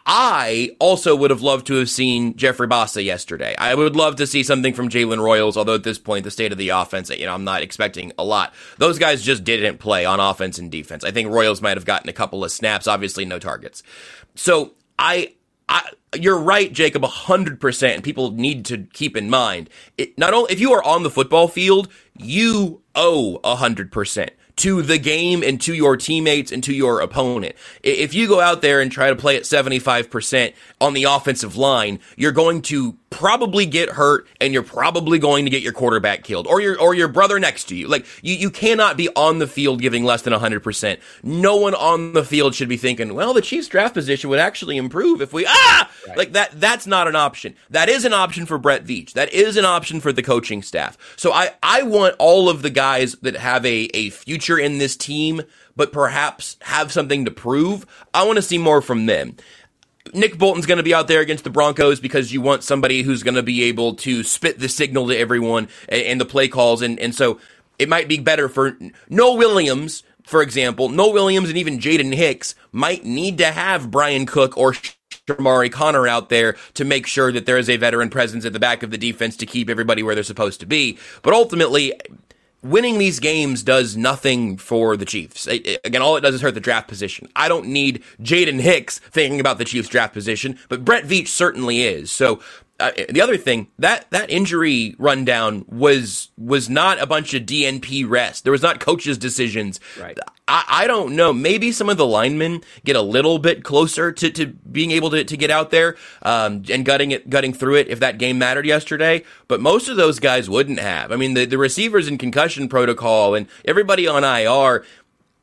I also would have loved to have seen Jeffrey Bassa yesterday. I would love to see something from Jalen Royals, although at this point, the state of the offense, you know, I'm not expecting a lot. Those guys just didn't play on offense and defense. I think Royals might have gotten a couple of snaps, obviously no targets. So I... I, you're right, Jacob, one hundred percent, and people need to keep in mind, it, not only if you are on the football field, you owe one hundred percent to the game and to your teammates and to your opponent. If you go out there and try to play at seventy-five percent on the offensive line, you're going to probably get hurt, and you're probably going to get your quarterback killed, or your or your brother next to you. Like, you, you cannot be on the field giving less than one hundred percent. No one on the field should be thinking, well, the Chiefs draft position would actually improve if we, ah! Right. Like, that. that's not an option. That is an option for Brett Veach. That is an option for the coaching staff. So I, I want all of the guys that have a, a future in this team, but perhaps have something to prove. I want to see more from them. Nick Bolton's going to be out there against the Broncos because you want somebody who's going to be able to spit the signal to everyone and, and the play calls. And, and so it might be better for Noah Williams, for example. Noah Williams and even Jaden Hicks might need to have Brian Cook or Shamari Connor out there to make sure that there is a veteran presence at the back of the defense to keep everybody where they're supposed to be. But ultimately, winning these games does nothing for the Chiefs. It, it, again, all it does is hurt the draft position. I don't need Jaden Hicks thinking about the Chiefs draft position, but Brett Veach certainly is. So uh, the other thing, that that injury rundown was was not a bunch of D N P rest. There was not coaches' decisions. Right. I, I don't know. Maybe some of the linemen get a little bit closer to, to being able to, to get out there um, and gutting it, gutting through it if that game mattered yesterday. But most of those guys wouldn't have. I mean, the, the receivers in concussion protocol and everybody on I R,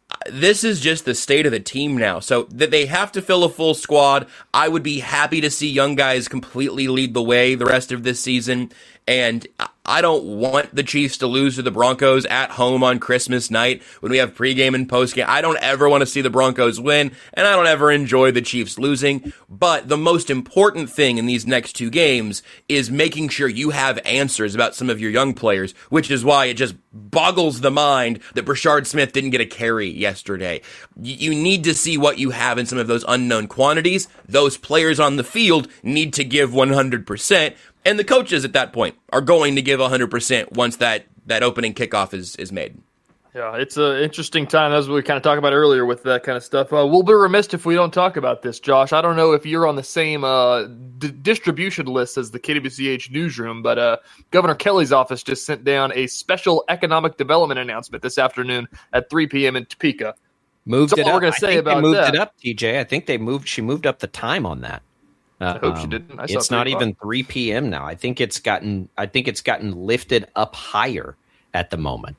this is just the state of the team now. So that they have to fill a full squad. I would be happy to see young guys completely lead the way the rest of this season. And I don't want the Chiefs to lose to the Broncos at home on Christmas night when we have pregame and postgame. I don't ever want to see the Broncos win, and I don't ever enjoy the Chiefs losing. But the most important thing in these next two games is making sure you have answers about some of your young players, which is why it just boggles the mind that Brashard Smith didn't get a carry yesterday. You need to see what you have in some of those unknown quantities. Those players on the field need to give one hundred percent. And the coaches at that point are going to give one hundred percent once that, that opening kickoff is, is made. Yeah, it's an interesting time, as we kind of talked about earlier with that kind of stuff. Uh, we'll be remiss if we don't talk about this, Josh. I don't know if you're on the same uh, d- distribution list as the K W C H newsroom, but uh, Governor Kelly's office just sent down a special economic development announcement this afternoon at three p.m. in Topeka. Moved That's it all up. we're going to say I think about they moved that. it up, T J. I think they moved. She moved up the time on that. Uh, I hope she um, didn't. I saw it's not three even three p.m. now. I think it's gotten. I think it's gotten lifted up higher at the moment.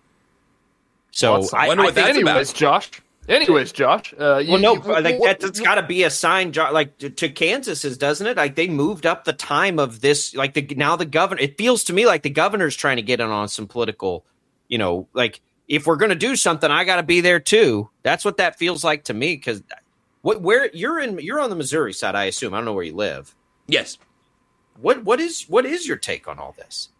So Well, I, I wonder I what think that's anyways, about. Josh. Anyways, Josh. Uh, you, well, no, you, like what, that's got to be a sign, Jo- like to, to Kansas's, doesn't it? Like they moved up the time of this. Like the now the governor. It feels to me like the governor's trying to get in on some political. You know, like if we're going to do something, I got to be there too. That's what that feels like to me. Because what where you're in, you're on the Missouri side, I assume. I don't know where you live. Yes. What what is what is your take on all this?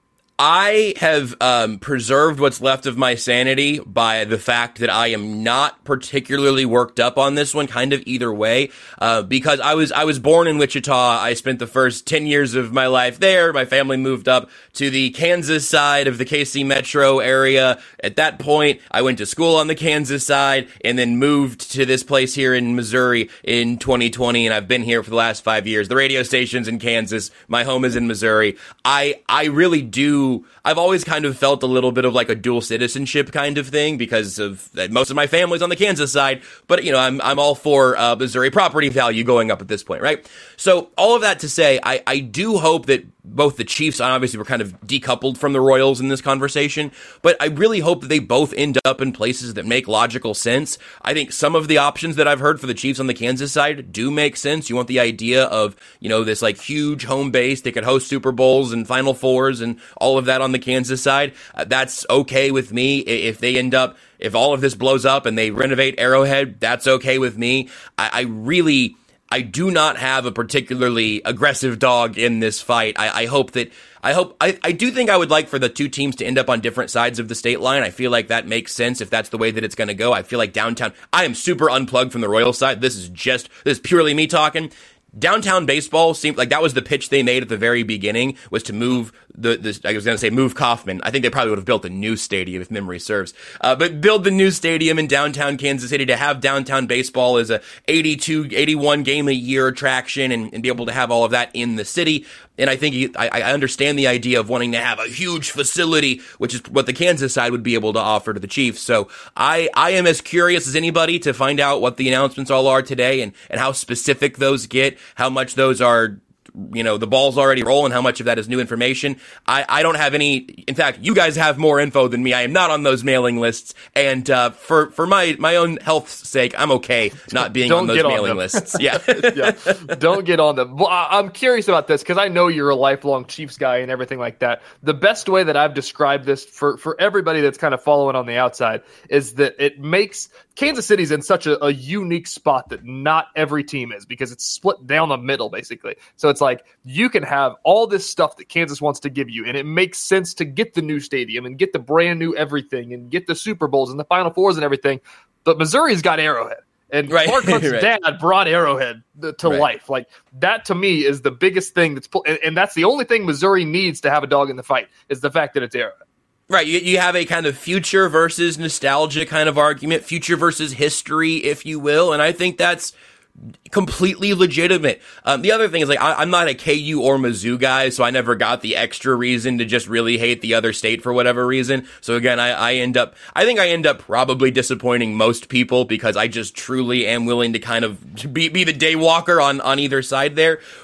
I have um, preserved what's left of my sanity by the fact that I am not particularly worked up on this one, kind of either way, uh, because I was I was born in Wichita. I spent the first ten years of my life there. My family moved up to the Kansas side of the K C Metro area. At that point, I went to school on the Kansas side and then moved to this place here in Missouri in twenty twenty, and I've been here for the last five years. The radio station's in Kansas. My home is in Missouri. I I really do. I've always kind of felt a little bit of like a dual citizenship kind of thing because of uh, most of my family's on the Kansas side, but you know, I'm, I'm all for uh, Missouri property value going up at this point, right? So all of that to say, I, I do hope that both the Chiefs, obviously we're kind of decoupled from the Royals in this conversation, but I really hope that they both end up in places that make logical sense. I think some of the options that I've heard for the Chiefs on the Kansas side do make sense. You want the idea of, you know, this like huge home base. They could host Super Bowls and Final Fours and all of that on the Kansas side. Uh, that's okay with me. If they end up, if all of this blows up and they renovate Arrowhead, that's okay with me. I, I really... I do not have a particularly aggressive dog in this fight. I, I hope that I hope I, I do think I would like for the two teams to end up on different sides of the state line. I feel like that makes sense if that's the way that it's going to go. I feel like downtown. I am super unplugged from the Royal side. This is just this is purely me talking. Downtown baseball seemed like that was the pitch they made at the very beginning, was to move the, the I was going to say move Kauffman. I think they probably would have built a new stadium if memory serves. Uh, but build the new stadium in downtown Kansas City to have downtown baseball as a eighty-two, eighty-one game a year attraction and, and be able to have all of that in the city. And I think I, I understand the idea of wanting to have a huge facility, which is what the Kansas side would be able to offer to the Chiefs. So I, I am as curious as anybody to find out what the announcements all are today and, and how specific those get, how much those are, you know, the ball's already rolling, how much of that is new information. I, I don't have any, in fact, you guys have more info than me. I am not on those mailing lists. And uh, for, for my, my own health's sake, I'm okay not being Don't on those get on mailing them. lists. Yeah. yeah. Don't get on them. Well, I- I'm curious about this because I know you're a lifelong Chiefs guy and everything like that. The best way that I've described this for, for everybody that's kind of following on the outside is that it makes Kansas City's in such a, a unique spot that not every team is because it's split down the middle, basically. So it's like you can have all this stuff that Kansas wants to give you, and it makes sense to get the new stadium and get the brand new everything and get the Super Bowls and the Final Fours and everything. But Missouri's got Arrowhead. And Right. Clark Hunt's Right. dad brought Arrowhead to Right. life. Like that to me is the biggest thing that's and, and that's the only thing Missouri needs to have a dog in the fight is the fact that it's Arrowhead. Right, you, you have a kind of future versus nostalgia kind of argument, future versus history, if you will, and I think that's completely legitimate. Um, the other thing is, like, I, I'm not a K U or Mizzou guy, so I never got the extra reason to just really hate the other state for whatever reason. So again, I, I end up, I think I end up probably disappointing most people because I just truly am willing to kind of be, be the day walker on, on either side there.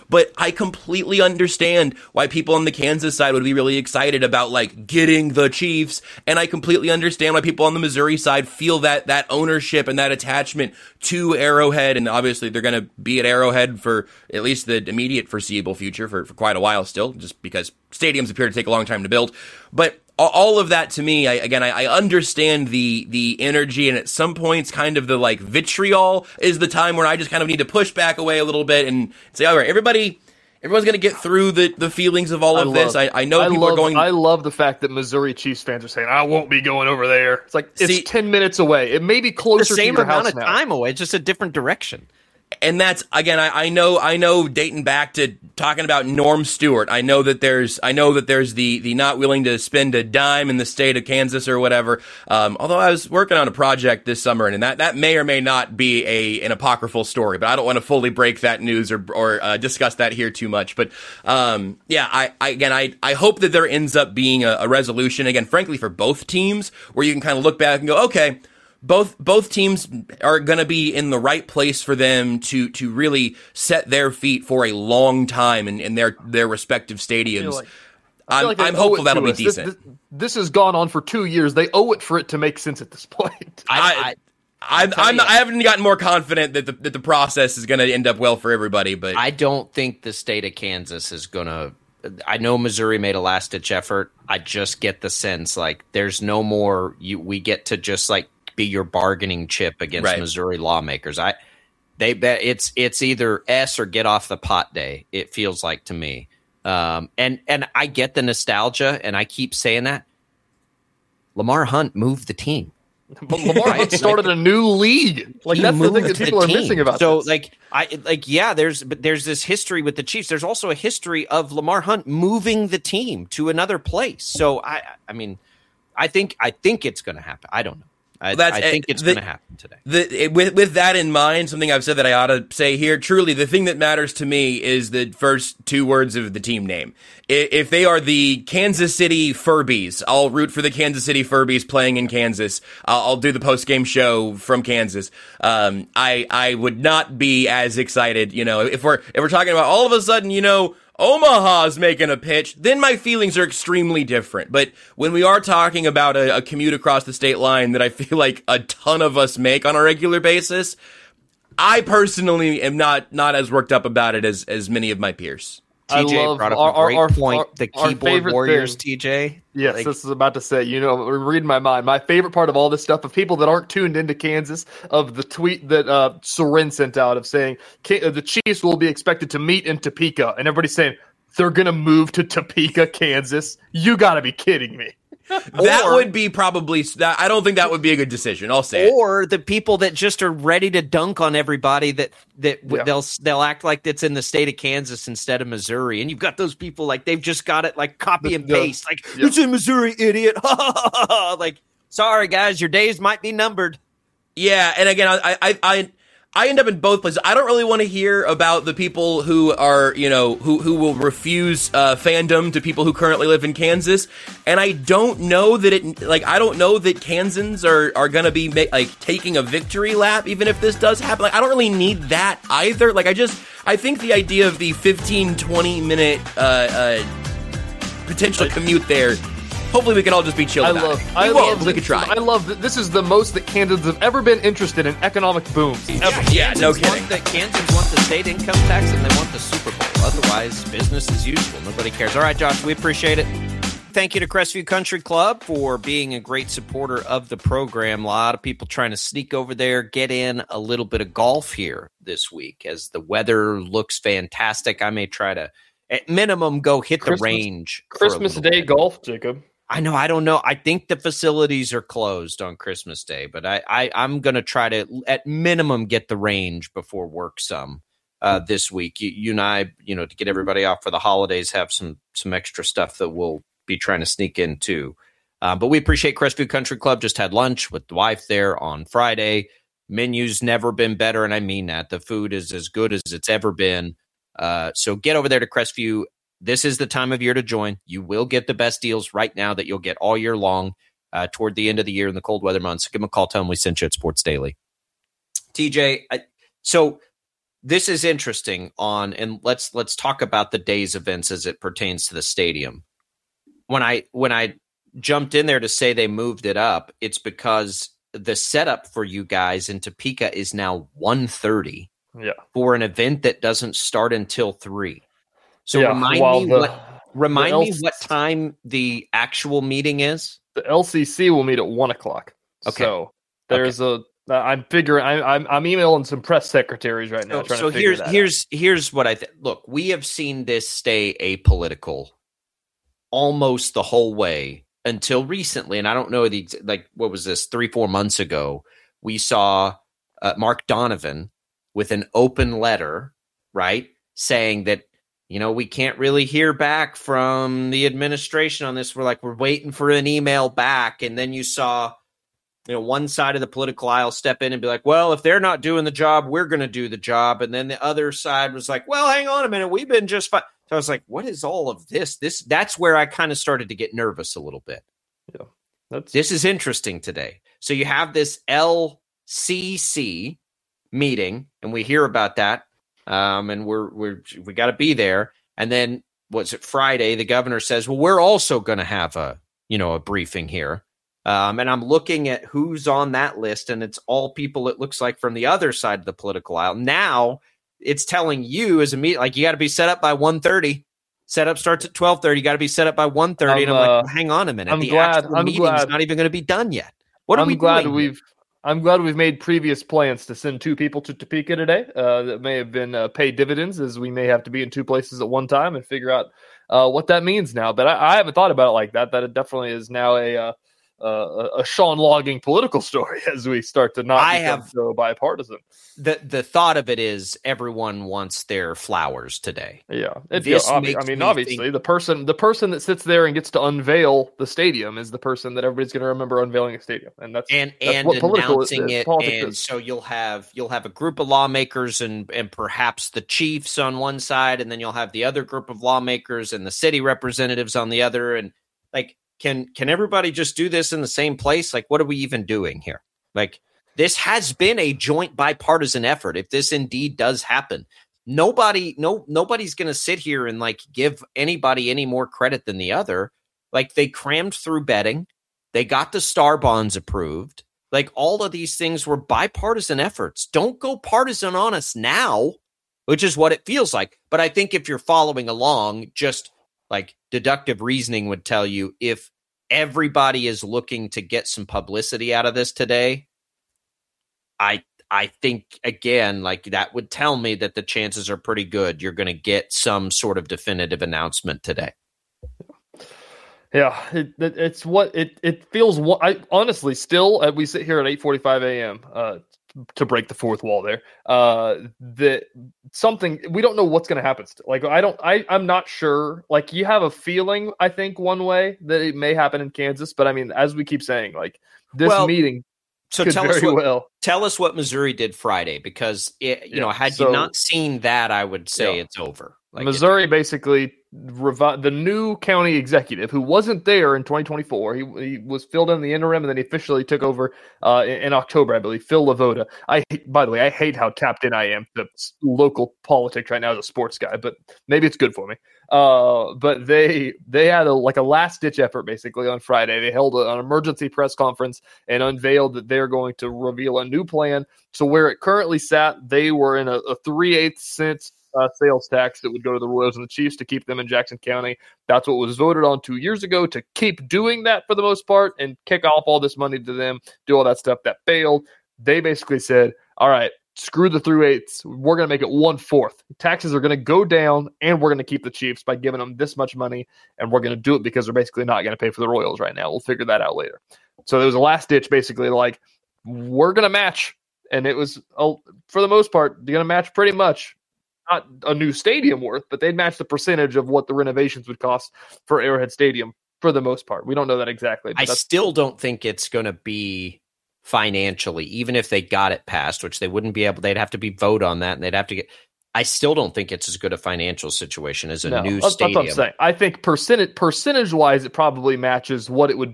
but I completely understand why people on the Kansas side would be really excited about like getting the Chiefs, and I completely understand why people on the Missouri side feel that that ownership and that attachment to Arrowhead, and obviously they're going to be at Arrowhead for at least the immediate foreseeable future for, for quite a while still, just because stadiums appear to take a long time to build. But all of that to me, I, again, I, I understand the the energy, and at some points, kind of the like vitriol is the time where I just kind of need to push back away a little bit and say, all right, everybody, everyone's going to get through the, the feelings of all of I this. Love, I, I know I people love, are going. I love the fact that Missouri Chiefs fans are saying, "I won't be going over there." It's like it's See, ten minutes away. It may be closer the same to your amount house of now. time away, just a different direction. And that's, again, I, I know, I know dating back to talking about Norm Stewart. I know that there's, I know that there's the, the not willing to spend a dime in the state of Kansas or whatever. Um, although I was working on a project this summer, and that, that may or may not be a, an apocryphal story, but I don't want to fully break that news or, or, uh, discuss that here too much. But, um, yeah, I, I, again, I, I hope that there ends up being a, a resolution, again, frankly, for both teams, where you can kind of look back and go, okay, Both both teams are going to be in the right place for them to to really set their feet for a long time in, in their their respective stadiums. Like, I'm, like I'm hopeful that'll be us. decent. This, this, this has gone on for two years. They owe it for it to make sense at this point. I, I, I, I'm not, I haven't gotten more confident that the that the process is going to end up well for everybody. But I don't think the state of Kansas is going to. I know Missouri made a last ditch effort. I just get the sense like there's no more. You we get to just like. Be your bargaining chip against right. Missouri lawmakers. I, they bet it's it's either S or get off the pot day. It feels like to me, um, and and I get the nostalgia, and I keep saying that. Lamar Hunt moved the team. But Lamar Hunt started a new league. Like that's the thing that people are missing about. So this. like I like yeah, there's but there's this history with the Chiefs. There's also a history of Lamar Hunt moving the team to another place. So I I mean, I think I think it's going to happen. I don't know. I, well, I think it's going to happen today. The, it, with with that in mind, something I've said that I ought to say here, truly, the thing that matters to me is the first two words of the team name. If they are the Kansas City Furbies, I'll root for the Kansas City Furbies playing in Kansas. I'll, I'll do the post-game show from Kansas. Um, I I would not be as excited, you know, if we're if we're talking about all of a sudden, you know, Omaha's making a pitch, then my feelings are extremely different. But when we are talking about a, a commute across the state line that I feel like a ton of us make on a regular basis, I personally am not not as worked up about it as as many of my peers. T J brought up our, a great our, point. Our, the keyboard warriors, thing. T J. Yes, like, this is about to say, you know, reading my mind. My favorite part of all this stuff, of people that aren't tuned into Kansas, of the tweet that uh, Soren sent out of saying the Chiefs will be expected to meet in Topeka, and everybody's saying they're going to move to Topeka, Kansas. You got to be kidding me. That or, would be probably that. I don't think that would be a good decision. I'll say or it. the people that just are ready to dunk on everybody that that yeah. they'll they'll act like it's in the state of Kansas instead of Missouri, and you've got those people like they've just got it like copy the, and paste, the, like yeah. it's in Missouri, idiot. Like, sorry guys, your days might be numbered. Yeah, and again, I I I. I end up in both places. I don't really want to hear about the people who are, you know, who, who will refuse uh, fandom to people who currently live in Kansas. And I don't know that it, like, I don't know that Kansans are, are going to be, ma- like, taking a victory lap, even if this does happen. Like, I don't really need that either. Like, I just, I think the idea of the fifteen, twenty minute uh, uh, potential commute there, hopefully we can all just be chill I about love, it. I we love won't. that, We could try. I love that this is the most that Kansans have ever been interested in economic booms. Yeah, ever. yeah no kidding. Want the, Kansans want the state income tax and they want the Super Bowl. Otherwise, business as usual. Nobody cares. All right, Josh, we appreciate it. Thank you to Crestview Country Club for being a great supporter of the program. A lot of people trying to sneak over there, get in a little bit of golf here this week as the weather looks fantastic. I may try to, at minimum, go hit Christmas, the range. Christmas Day bit. golf, Jacob. I know. I don't know. I think the facilities are closed on Christmas Day, but I, I, I'm going to try to, at minimum, get the range before work some uh, this week. You, you and I, you know, to get everybody off for the holidays, have some some extra stuff that we'll be trying to sneak in too. Uh, but we appreciate Crestview Country Club. Just had lunch with the wife there on Friday. Menu's never been better, and I mean that. The food is as good as it's ever been. Uh, so get over there to Crestview. This is the time of year to join. You will get the best deals right now that you'll get all year long uh, toward the end of the year in the cold weather months. Give them a call, tell them we sent you at Sports Daily. T J, I, so this is interesting on, and let's let's talk about the day's events as it pertains to the stadium. When I when I jumped in there to say they moved it up, it's because the setup for you guys in Topeka is now one thirty yeah. for an event that doesn't start until three. So yeah, remind me the, what remind L- me what time the actual meeting is. The L C C will meet at one o'clock. Okay. So there's okay. a. I'm figuring. I, I'm I'm emailing some press secretaries right now. So, trying so to figure here's that here's out. here's what I think. Look, we have seen this stay apolitical almost the whole way until recently, and I don't know the like. What was this? Three four months ago, we saw uh, Mark Donovan with an open letter, right, saying that, you know, we can't really hear back from the administration on this. We're like, we're waiting for an email back. And then you saw, you know, one side of the political aisle step in and be like, well, if they're not doing the job, we're going to do the job. And then the other side was like, well, hang on a minute. We've been just fine. So I was like, what is all of this? This that's where I kind of started to get nervous a little bit. Yeah, that's this is interesting today. So you have this L C C meeting, and we hear about that. Um, and we're we're we got to be there. And then what's it Friday? The governor says, "Well, we're also going to have a you know a briefing here." Um, and I'm looking at who's on that list, and it's all people. It looks like from the other side of the political aisle. Now it's telling you as a meet like you got to be set up by one thirty. Setup starts at twelve thirty. You got to be set up by one thirty. And I'm like, well, hang on a minute. I'm the glad. actual I'm meeting's glad. not even going to be done yet. What are I'm we glad doing we've. Here? I'm glad we've made previous plans to send two people to Topeka today. Uh, that may have been uh, paid dividends, as we may have to be in two places at one time and figure out uh, what that means now. But I, I haven't thought about it like that. That it definitely is now a uh, uh, a Sean logging political story as we start to not I become have so bipartisan. The the thought of it is everyone wants their flowers today. Yeah, it, this yeah, I makes mean, me obviously, think, the person the person that sits there and gets to unveil the stadium is the person that everybody's going to remember unveiling a stadium, and that's and that's and what political announcing is, it. politics And is. so you'll have you'll have a group of lawmakers and and perhaps the chiefs on one side, and then you'll have the other group of lawmakers and the city representatives on the other. And like, can can everybody just do this in the same place? Like, what are we even doing here? Like, this has been a joint bipartisan effort. If this indeed does happen, nobody, no, nobody's going to sit here and like give anybody any more credit than the other. Like, they crammed through betting, they got the Star bonds approved. Like, all of these things were bipartisan efforts. Don't go partisan on us now, which is what it feels like. But I think if you're following along, just like deductive reasoning would tell you, if everybody is looking to get some publicity out of this today, I I think, again, like that would tell me that the chances are pretty good you're going to get some sort of definitive announcement today. Yeah, it, it, it's what it it feels. What I honestly still, uh, we sit here at eight forty-five a.m. Uh, to break the fourth wall there. Uh, that something we don't know what's going to happen. Still. Like I don't, I I'm not sure. Like you have a feeling, I think one way that it may happen in Kansas, but I mean, as we keep saying, like this well, meeting. So could tell very us what, well. tell us what Missouri did Friday, because it, you Yeah, know, had so- you not seen that, I would say Yeah. it's over. Like Missouri basically revi- the new county executive who wasn't there in twenty twenty-four. He, he was filled in the interim, and then he officially took over uh, in, in October, I believe. Phil Lavoda. I, by the way, I hate how tapped in I am to s- local politics right now as a sports guy, but maybe it's good for me. Uh, but they they had a like a last ditch effort basically on Friday. They held a, an emergency press conference and unveiled that they're going to reveal a new plan. So where it currently sat, they were in a, a three-eighths cents uh, sales tax that would go to the Royals and the Chiefs to keep them in Jackson County. That's what was voted on two years ago to keep doing that for the most part and kick off all this money to them, do all that stuff that failed. They basically said, all right, screw the three-eighths. We're going to make it one-fourth. Taxes are going to go down, and we're going to keep the Chiefs by giving them this much money, and we're going to do it because they're basically not going to pay for the Royals right now. We'll figure that out later. So there was a last ditch, basically, like, we're going to match. And it was, uh, for the most part, they're going to match pretty much. Not a new stadium worth, but they'd match the percentage of what the renovations would cost for Arrowhead Stadium for the most part. We don't know that exactly. But I that's, still don't think it's going to be financially, even if they got it passed, which they wouldn't be able, they'd have to be vote on that, and they'd have to get, I still don't think it's as good a financial situation as a no, new that's, stadium. that's what I'm saying. I think percentage percentage wise, it probably matches what it would be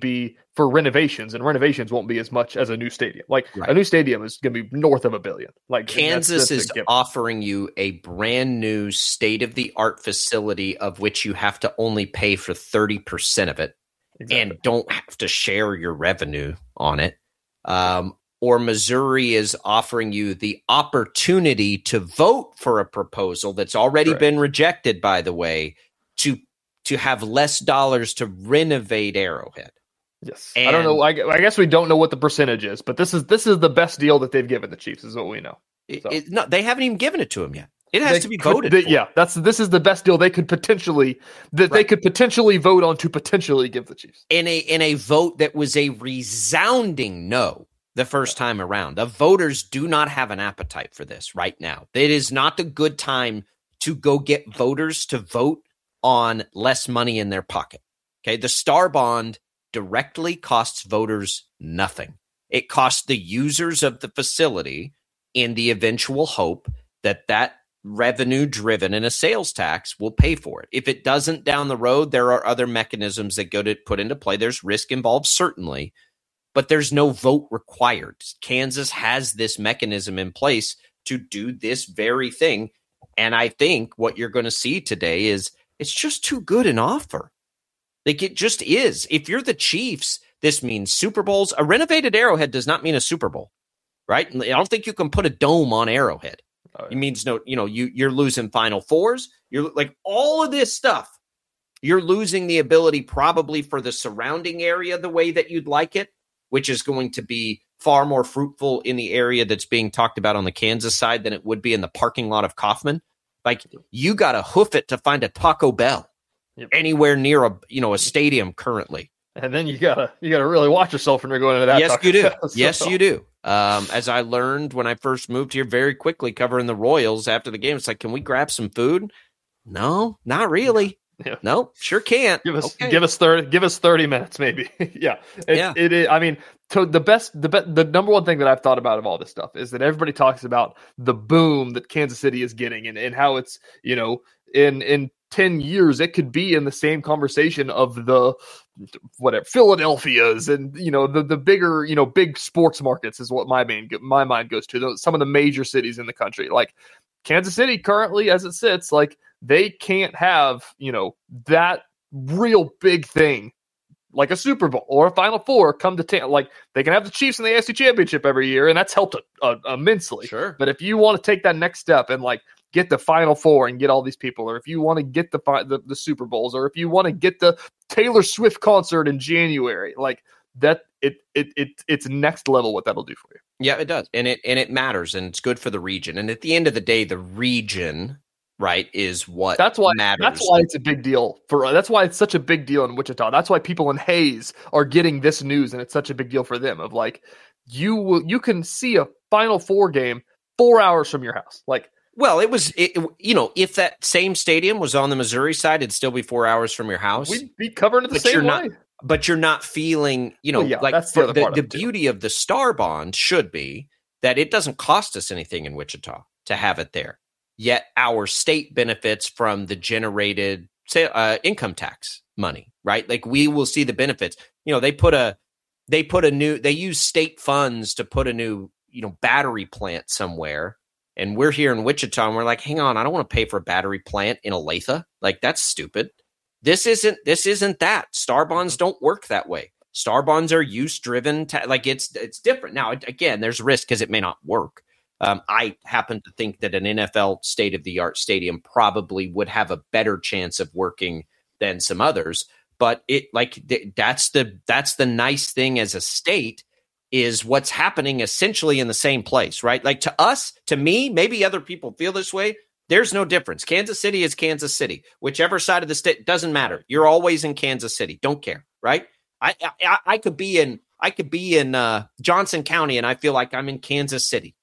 for renovations, and renovations won't be as much as a new stadium. Like Right. a new stadium is going to be north of a billion. Like Kansas that's- that's a is given. offering you a brand new state of the art facility of which you have to only pay for thirty percent of it and don't have to share your revenue on it. Um, or Missouri is offering you the opportunity to vote for a proposal that's already Correct. been rejected, by the way, to to have less dollars to renovate Arrowhead. Yes. I don't And- know. I, gu- I guess we don't know what the percentage is, but this is this is the best deal that they've given the Chiefs, is what we know. It, it, no, they haven't even given it to him yet. It has They to be could- voted they- for. Yeah, that's this is the best deal they could potentially that they could potentially vote on to potentially give the Chiefs. in a in a vote that was a resounding no the first time around. The voters do not have an appetite for this right now. It is not a good time to go get voters to vote on less money in their pocket. Okay, the Star Bond directly costs voters nothing. It costs the users of the facility in the eventual hope that that revenue driven in a sales tax will pay for it. If it doesn't down the road, there are other mechanisms that go to put into play. There's risk involved, certainly, but there's no vote required. Kansas has this mechanism in place to do this very thing. And I think what you're going to see today is it's just too good an offer. Like it just is. If you're the Chiefs, this means Super Bowls. A renovated Arrowhead does not mean a Super Bowl, right? I don't think you can put a dome on Arrowhead. Oh, yeah. It means no, you know, you you're losing Final Fours. You're like all of this stuff. You're losing the ability probably for the surrounding area the way that you'd like it, which is going to be far more fruitful in the area that's being talked about on the Kansas side than it would be in the parking lot of Kaufman. Like you got to hoof it to find a Taco Bell Yep. anywhere near a you know a stadium currently. And then you gotta you gotta really watch yourself when you're going into that. Yes, Taco you do. Bell. So- Yes, you do. Um, as I learned when I first moved here, very quickly covering the Royals after the game, it's like, can we grab some food? No, not really. Yeah. No, sure can't. Give us Okay. give us thirty give us thirty minutes maybe. yeah. It, Yeah. It is. I mean, so the best the be, the number one thing that I've thought about of all this stuff is that everybody talks about the boom that Kansas City is getting and, and how it's, you know, in in ten years it could be in the same conversation of the whatever Philadelphia's and you know the the bigger, you know, big sports markets is what my main my mind goes to. Those, some of the major cities in the country. Like Kansas City currently as it sits, like they can't have, you know, that real big thing like a Super Bowl or a Final Four come to town. Like they can have the Chiefs in the A F C Championship every year, and that's helped uh, immensely. Sure. But if you want to take that next step and like get the Final Four and get all these people, or if you want to get the, fi- the the Super Bowls, or if you want to get the Taylor Swift concert in January, like that, it it it it's next level what that'll do for you. Yeah, it does. And it and it matters and it's good for the region. And at the end of the day, the region, right, is what That's why matters. that's why it's a big deal for that's why it's such a big deal in Wichita. That's why people in Hayes are getting this news, and it's such a big deal for them. Of like, you will you can see a Final Four game four hours from your house. Like, Well, it was, it, you know, if that same stadium was on the Missouri side, it'd still be four hours from your house. we'd be covering it the But same you're way. not, but you're not feeling, you know, Well, yeah, like that's the for other the, part of the it, too. beauty of the Star Bond should be that it doesn't cost us anything in Wichita to have it there. Yet our state benefits from the generated say, uh, income tax money, right? Like we will see the benefits. You know, they put a, they put a new, they use state funds to put a new, you know, battery plant somewhere. And we're here in Wichita and we're like, hang on, I don't want to pay for a battery plant in Olathe. Like that's stupid. This isn't, this isn't that. Star bonds don't work that way. Star bonds are use driven. Ta- like it's, it's different. Now, again, there's risk because it may not work. Um, I happen to think that an N F L state of the art stadium probably would have a better chance of working than some others. But it like th- that's the, that's the nice thing as a state is what's happening essentially in the same place, right? Like to us, to me, maybe other people feel this way. There's no difference. Kansas City is Kansas City. Whichever side of the state, doesn't matter. You're always in Kansas City. Don't care, right? I I, I could be in I could be in uh, Johnson County and I feel like I'm in Kansas City.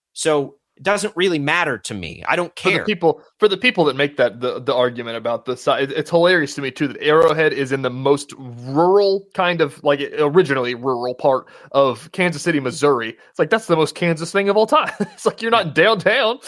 So it doesn't really matter to me. I don't care. For the people, for the people that make that the, the argument about the side, it's hilarious to me too that Arrowhead is in the most rural kind of like originally rural part of Kansas City, Missouri. It's like that's the most Kansas thing of all time. It's like you're not downtown.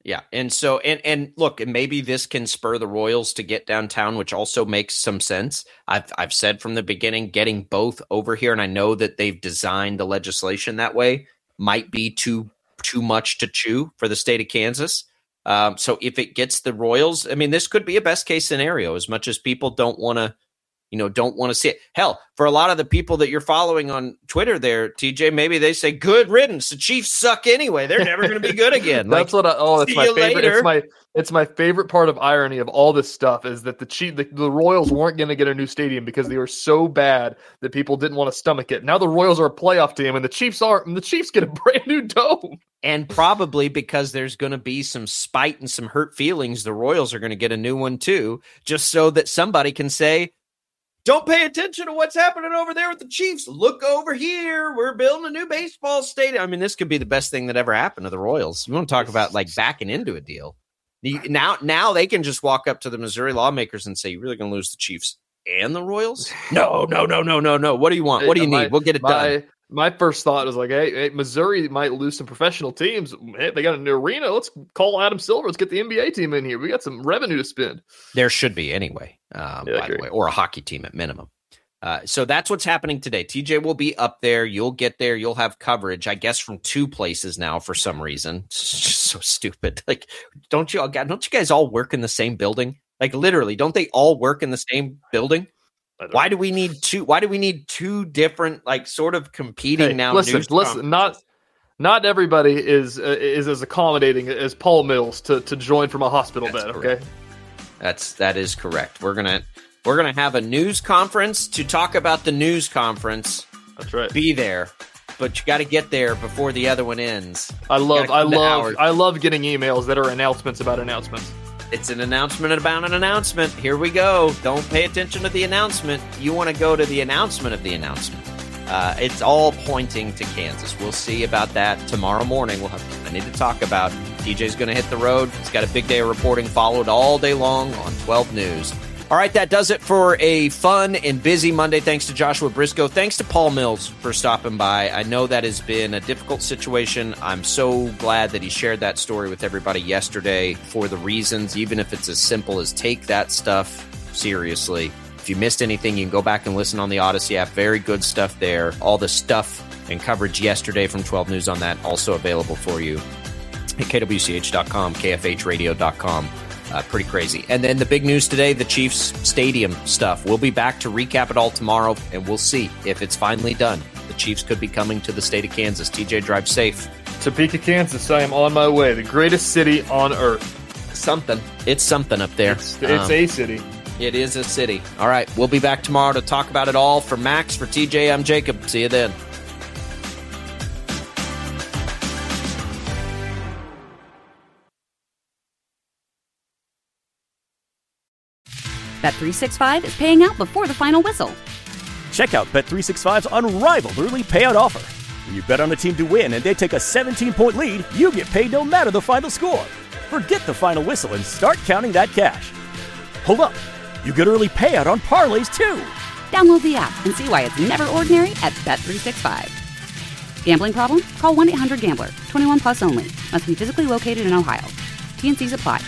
Yeah. And so, and, and look, and maybe this can spur the Royals to get downtown, which also makes some sense. I've, I've said from the beginning, getting both over here, and I know that they've designed the legislation that way, might be too, too much to chew for the state of Kansas. Um, so if it gets the Royals, I mean, this could be a best case scenario, as much as people don't want to, you know, don't want to see it. Hell, for a lot of the people that you're following on Twitter there, T J, maybe they say, good riddance. The Chiefs suck anyway. They're never going to be good again. That's like, what I, oh, that's my favorite. Later. It's my, it's my favorite part of irony of all this stuff is that the Chief, the, the Royals weren't going to get a new stadium because they were so bad that people didn't want to stomach it. Now the Royals are a playoff team and the Chiefs aren't, and the Chiefs get a brand new dome. And probably because there's going to be some spite and some hurt feelings, the Royals are going to get a new one too, just so that somebody can say, don't pay attention to what's happening over there with the Chiefs. Look over here. We're building a new baseball stadium. I mean, this could be the best thing that ever happened to the Royals. You want to talk about like backing into a deal. Now, now they can just walk up to the Missouri lawmakers and say, you're really going to lose the Chiefs and the Royals? No, no, no, no, no, no. What do you want? What do you my, need? We'll get it my, done. My first thought was like, hey, hey, Missouri might lose some professional teams. Hey, they got a new arena. Let's call Adam Silver. Let's get the N B A team in here. We got some revenue to spend. There should be anyway, um, yeah, by the way, or a hockey team at minimum. Uh, so that's what's happening today. T J will be up there. You'll get there. You'll have coverage, I guess, from two places now for some reason. It's just so stupid. Like, don't you all, don't you guys all work in the same building? Like, literally, don't they all work in the same building? Why do we need two? Why do we need two different, like, sort of competing hey, now? Listen, news listen. Not, not everybody is uh, is as accommodating as Paul Mills to to join from a hospital That's bed. Correct. Okay, that's that is correct. We're gonna we're gonna have a news conference to talk about the news conference. That's right. Be there, but you got to get there before the other one ends. I love, I love, hours. I love getting emails that are announcements about announcements. It's an announcement about an announcement. Here we go. Don't pay attention to the announcement. You want to go to the announcement of the announcement. Uh, it's all pointing to Kansas. We'll see about that tomorrow morning. We'll have plenty to talk about. T J's going to hit the road. He's got a big day of reporting followed all day long on twelve News. All right, that does it for a fun and busy Monday. Thanks to Joshua Briscoe. Thanks to Paul Mills for stopping by. I know that has been a difficult situation. I'm so glad that he shared that story with everybody yesterday for the reasons, even if it's as simple as take that stuff seriously. If you missed anything, you can go back and listen on the Odyssey app. Very good stuff there. All the stuff and coverage yesterday from twelve News on that also available for you at K W C H dot com, K F H radio dot com. Uh, pretty crazy. And then the big news today, the Chiefs stadium stuff. We'll be back to recap it all tomorrow, and we'll see if it's finally done. The Chiefs could be coming to the state of Kansas. T J, drive safe. Topeka, Kansas. I am on my way. The greatest city on earth. Something. It's something up there. It's, it's um, a city. It is a city. All right. We'll be back tomorrow to talk about it all. For Max, for T J, I'm Jacob. See you then. Bet three sixty-five is paying out before the final whistle. Check out Bet three sixty-five's unrivaled early payout offer. When you bet on a team to win and they take a seventeen-point lead, you get paid no matter the final score. Forget the final whistle and start counting that cash. Hold up. You get early payout on parlays, too. Download the app and see why it's never ordinary at Bet three sixty-five. Gambling problem? Call one eight hundred gambler. twenty-one plus only. Must be physically located in Ohio. T N Cs apply.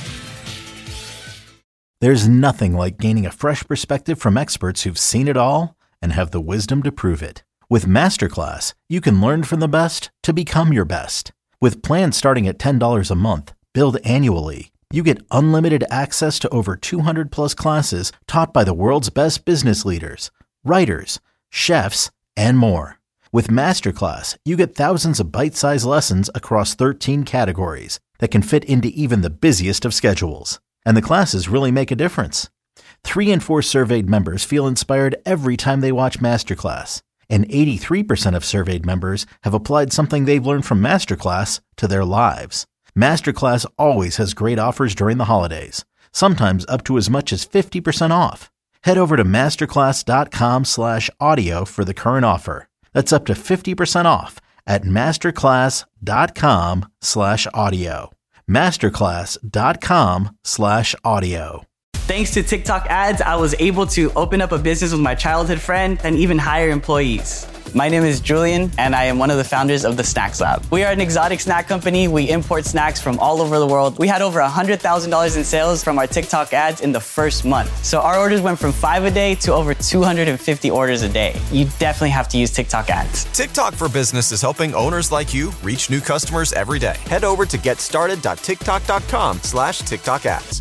There's nothing like gaining a fresh perspective from experts who've seen it all and have the wisdom to prove it. With Masterclass, you can learn from the best to become your best. With plans starting at ten dollars a month, billed annually, you get unlimited access to over two hundred plus classes taught by the world's best business leaders, writers, chefs, and more. With Masterclass, you get thousands of bite-sized lessons across thirteen categories that can fit into even the busiest of schedules. And the classes really make a difference. Three in four surveyed members feel inspired every time they watch Masterclass. And eighty-three percent of surveyed members have applied something they've learned from Masterclass to their lives. Masterclass always has great offers during the holidays, sometimes up to as much as fifty percent off. Head over to masterclass.com slash audio for the current offer. That's up to fifty percent off at masterclass.com slash audio. Masterclass.com slash audio. Thanks to TikTok ads, I was able to open up a business with my childhood friend and even hire employees. My name is Julian, and I am one of the founders of the Snacks Lab. We are an exotic snack company. We import snacks from all over the world. We had over one hundred thousand dollars in sales from our TikTok ads in the first month. So our orders went from five a day to over two hundred fifty orders a day. You definitely have to use TikTok ads. TikTok for Business is helping owners like you reach new customers every day. Head over to getstarted.tiktok.com slash TikTok ads.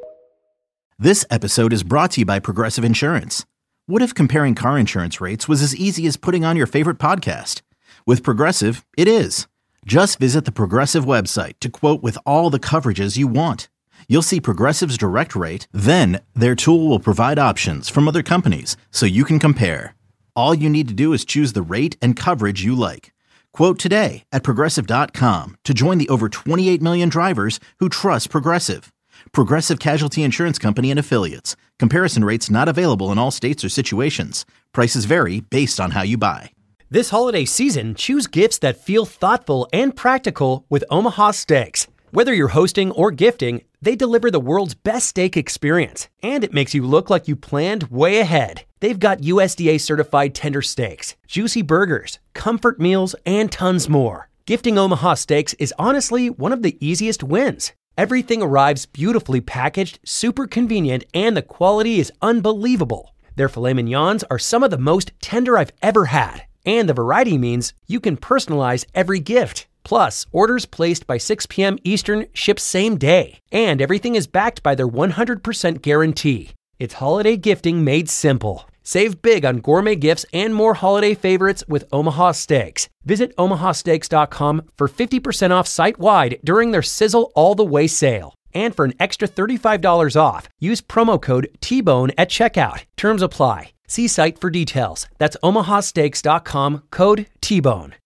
This episode is brought to you by Progressive Insurance. What if comparing car insurance rates was as easy as putting on your favorite podcast? With Progressive, it is. Just visit the Progressive website to quote with all the coverages you want. You'll see Progressive's direct rate, then their tool will provide options from other companies so you can compare. All you need to do is choose the rate and coverage you like. Quote today at Progressive dot com to join the over twenty-eight million drivers who trust Progressive. Progressive Casualty Insurance Company and Affiliates. Comparison rates not available in all states or situations. Prices vary based on how you buy. This holiday season, choose gifts that feel thoughtful and practical with Omaha Steaks. Whether you're hosting or gifting, they deliver the world's best steak experience, and it makes you look like you planned way ahead. They've got U S D A certified tender steaks, juicy burgers, comfort meals, and tons more. Gifting Omaha Steaks is honestly one of the easiest wins. Everything arrives beautifully packaged, super convenient, and the quality is unbelievable. Their filet mignons are some of the most tender I've ever had, and the variety means you can personalize every gift. Plus, orders placed by six p.m. Eastern ship same day, and everything is backed by their one hundred percent guarantee. It's holiday gifting made simple. Save big on gourmet gifts and more holiday favorites with Omaha Steaks. Visit omaha steaks dot com for fifty percent off site-wide during their Sizzle All the Way sale. And for an extra thirty-five dollars off, use promo code T bone at checkout. Terms apply. See site for details. That's omaha steaks dot com, code T bone.